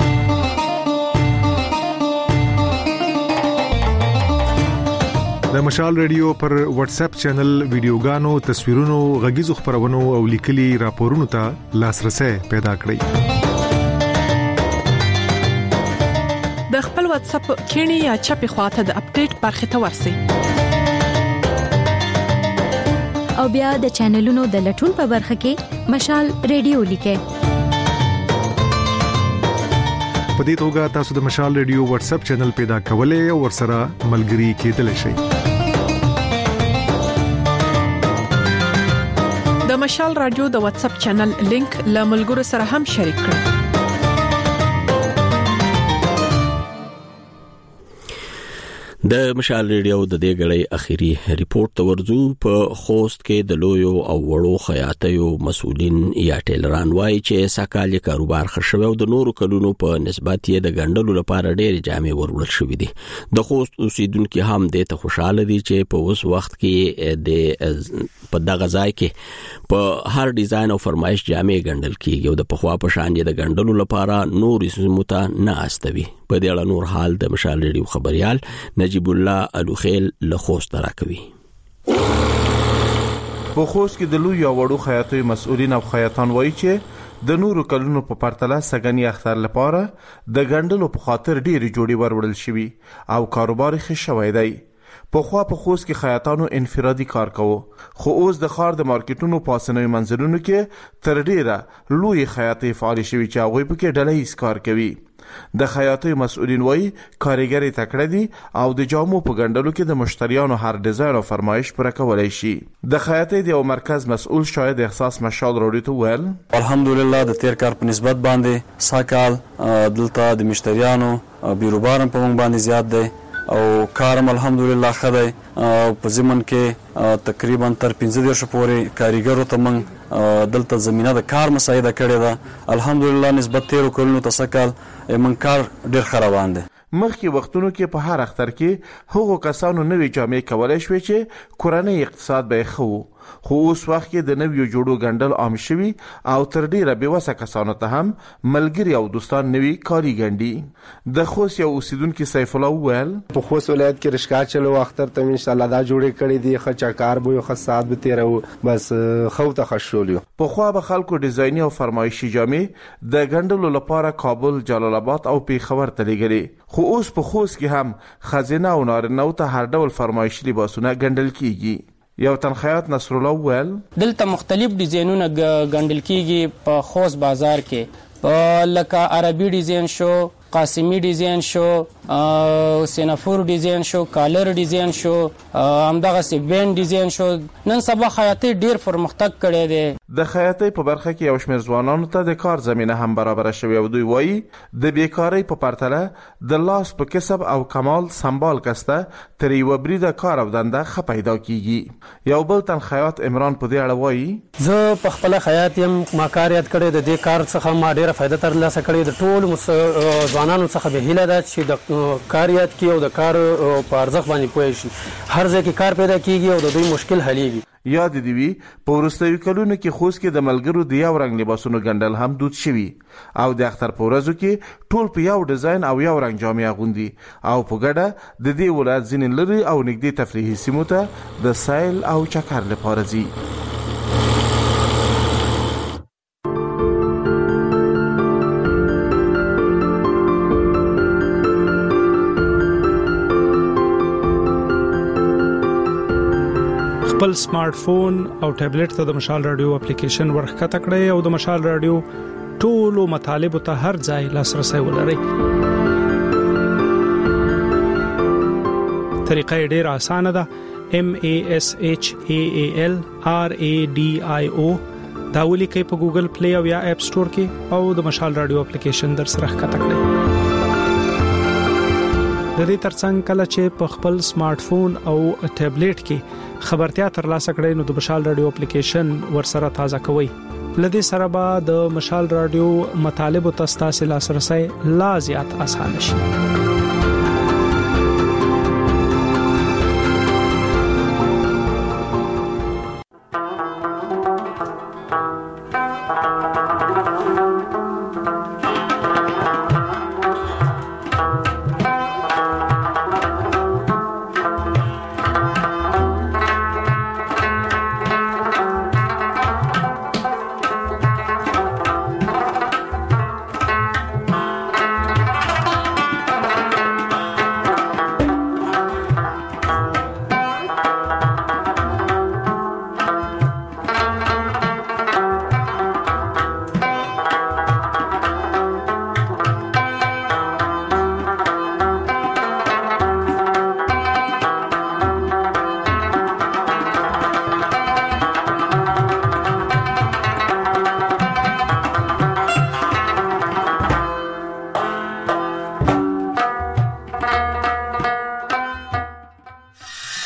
د مشال ریډیو پر واتس اپ چینل ویډیوګانو، تصویرونو، غږیزو خبرونو او لیکلي راپورونو ته لاسرسي پیدا کړئ. د خپل واتس اپ کینی یا چپی خواته د اپډیټ برخه ته ورسئ. او بیا د چینلونو د لټون په برخه کې مشال ریډیو لیکئ. په دې توګه تاسو د مشال ریډیو واتس اپ چینل پیدا کولای او ورسره ملګري کېدلی شئ. د مشال رادیو د واتس اپ چینل لینک له ملګرو سره هم شریک کړئ. د مشال ریډیو د دې غړي اخیری ریپورت تورځو په خوست کې د لویو او وړو خیاطیو مسؤلین یا ټیلران وایي چې ساکال کاروبار خښوي او د نورو کلونو په نسبت یې د ګڼډلو لپاره ډېر جامې ورول شوې دي. د خوست اوسیدونکو هم د ته خوشاله دي چې په اوس وخت کې د په دغه ځای کې په هر ډیزاین او فرمایش جامې ګڼډل کیږي او د پخوا په شان د ګڼډلو لپاره نور سموته نه استوي. په دې اړه نور حال د مشال ریډیو خبريال نجیب الله الوخیل له خوست راکوي. په خوست کې د لوی او وړو خیاطیو مسؤلین او خیاطان وایي چې د نورو کلونو په پرتله سګنی اختر لپاره د ګڼډلو په خاطر ډېری جوړي ورول شوي او کاروبار ښه شوی دی. په خوا په خوست کې خیاطانو انفرادي کار کوو، خو اوس د ښار د مارکیټونو پاسنوي منځرونو کې تر ډیره لوی خیاطي فعال شوي چې هغوی پکې ډلهیز کار کوي. د خیاطي مسؤلین وایي کاریګری تکړه دي او د جامو په ګڼډلو کې د مشتریانو هر ډیزاین او فرمایش پوره کولای شي. د خیاطي د یو مرکز مسؤل شاید احساس مشال راډیو ته ویل الحمدلله د تیر کار په نسبت باندې ساکال دلته د مشتریانو بیروبارم په مونږ باندې زیات دی او کارم الحمدلله خدای په زمن کې تقریبا تر 15 پورې کاریګرو ته مونږ دلته زمينه د کار مساعده کړې ده. الحمدلله نسبت 13 کلونو تسکل من کار ډیر خرابان دي. مخکې وختونو کې په هر اختر کې هغو کسانو نوې جامې کولای شوې چې کورنۍ اقتصاد به خو اوس وخت کې د نویو جوړو ګڼډل عام شوي او تر ډیره بېوسه کسانو ته هم ملګري او دوستان نوي کاري ګڼډي. د خوست یو اوسیدونکو سیف الله ویل په خوست ولایت کې رشکا چلو اختر ته ان شاء الله دا جوړې کړې دي خچا کار به خو سات به تیرو بس خو ته خښولیو. په خوا به خلکو ډیزایني او فرمایشي جامې د ګڼډلو لپاره کابل، جلال آباد او پیښور ته لېږلي، خو اوس په خوست کې هم خزینه او نارینه ته هر ډول فرمایشي لباسونه ګڼډل کیږي. یو تنخیات نصر الله ویل دلته مختلف ډیزاینونه ګڼډل کیږي په خوست بازار کې، لکه عربي ډیزاین شو، قاسمی ډیزاین شو، سینافور ډیزاین شو، کالر ډیزاین شو، همدغه سی بین ډیزاین شو. نن سبا خیاطي ډیر پرمختګ کړی دی. د خیاطي په برخه کې یو شمېر ځوانانو ته د کار زمينه هم برابر شوی او دوی وایي د بیکاری په پرتله د لاس په کسب او کمال سنبال کسته تر یو بریده کار او دنده ښه پیدا کیږي. یو بل تنخیات عمران په دې اړه وایي زه په خپل خیاط یم، ما کار یاد کړی د دې کار څخه ما ډیره فائدہ ترلاسه کړې. د ټول ځوانانو څخه به هیله ده چې د کار یاد کی او د کار په ارزښت باندې پوه شي. هر ځای کې کار پیدا کیږي او د دوی مشکل حلیږي. یاد دی وی په ورستوي کلونو کې خوست کې د ملګرو د یو رنگ لباسونو ګڼډل هم دود شوی او د اختر په ورځو کې ټول په یو ډیزاین او یو رنگ جامې اغوندي او په ګډه د دې ولایت ځینې لري او نږدې تفریحي سیمو ته د سایل او چکر لپاره ځي. خپل سمارټ فون او ټابلیټ ته د مشال رادیو اپلیکیشن ورخکته کړئ او د مشال رادیو ټولو مطالبه ته هر ځای لاسرسي ولرئ. طریقه ډیره اسانه ده. MASHAALRADIO دا ولیکئ په ګوګل پلی او یا اپ سٹور کې او د مشال رادیو اپلیکیشن در سره ښکته کړئ. د دې ترڅنګ کله چې په خپل سمارټ فون او ټابلیټ کې خبرتیا ترلاسه کړئ نو د مشال رادیو اپلیکیشن ورسره تازه کوئ. لدې سره به د مشال رادیو مطالب او تاسو لاسرسي لا زیات اسانه شي.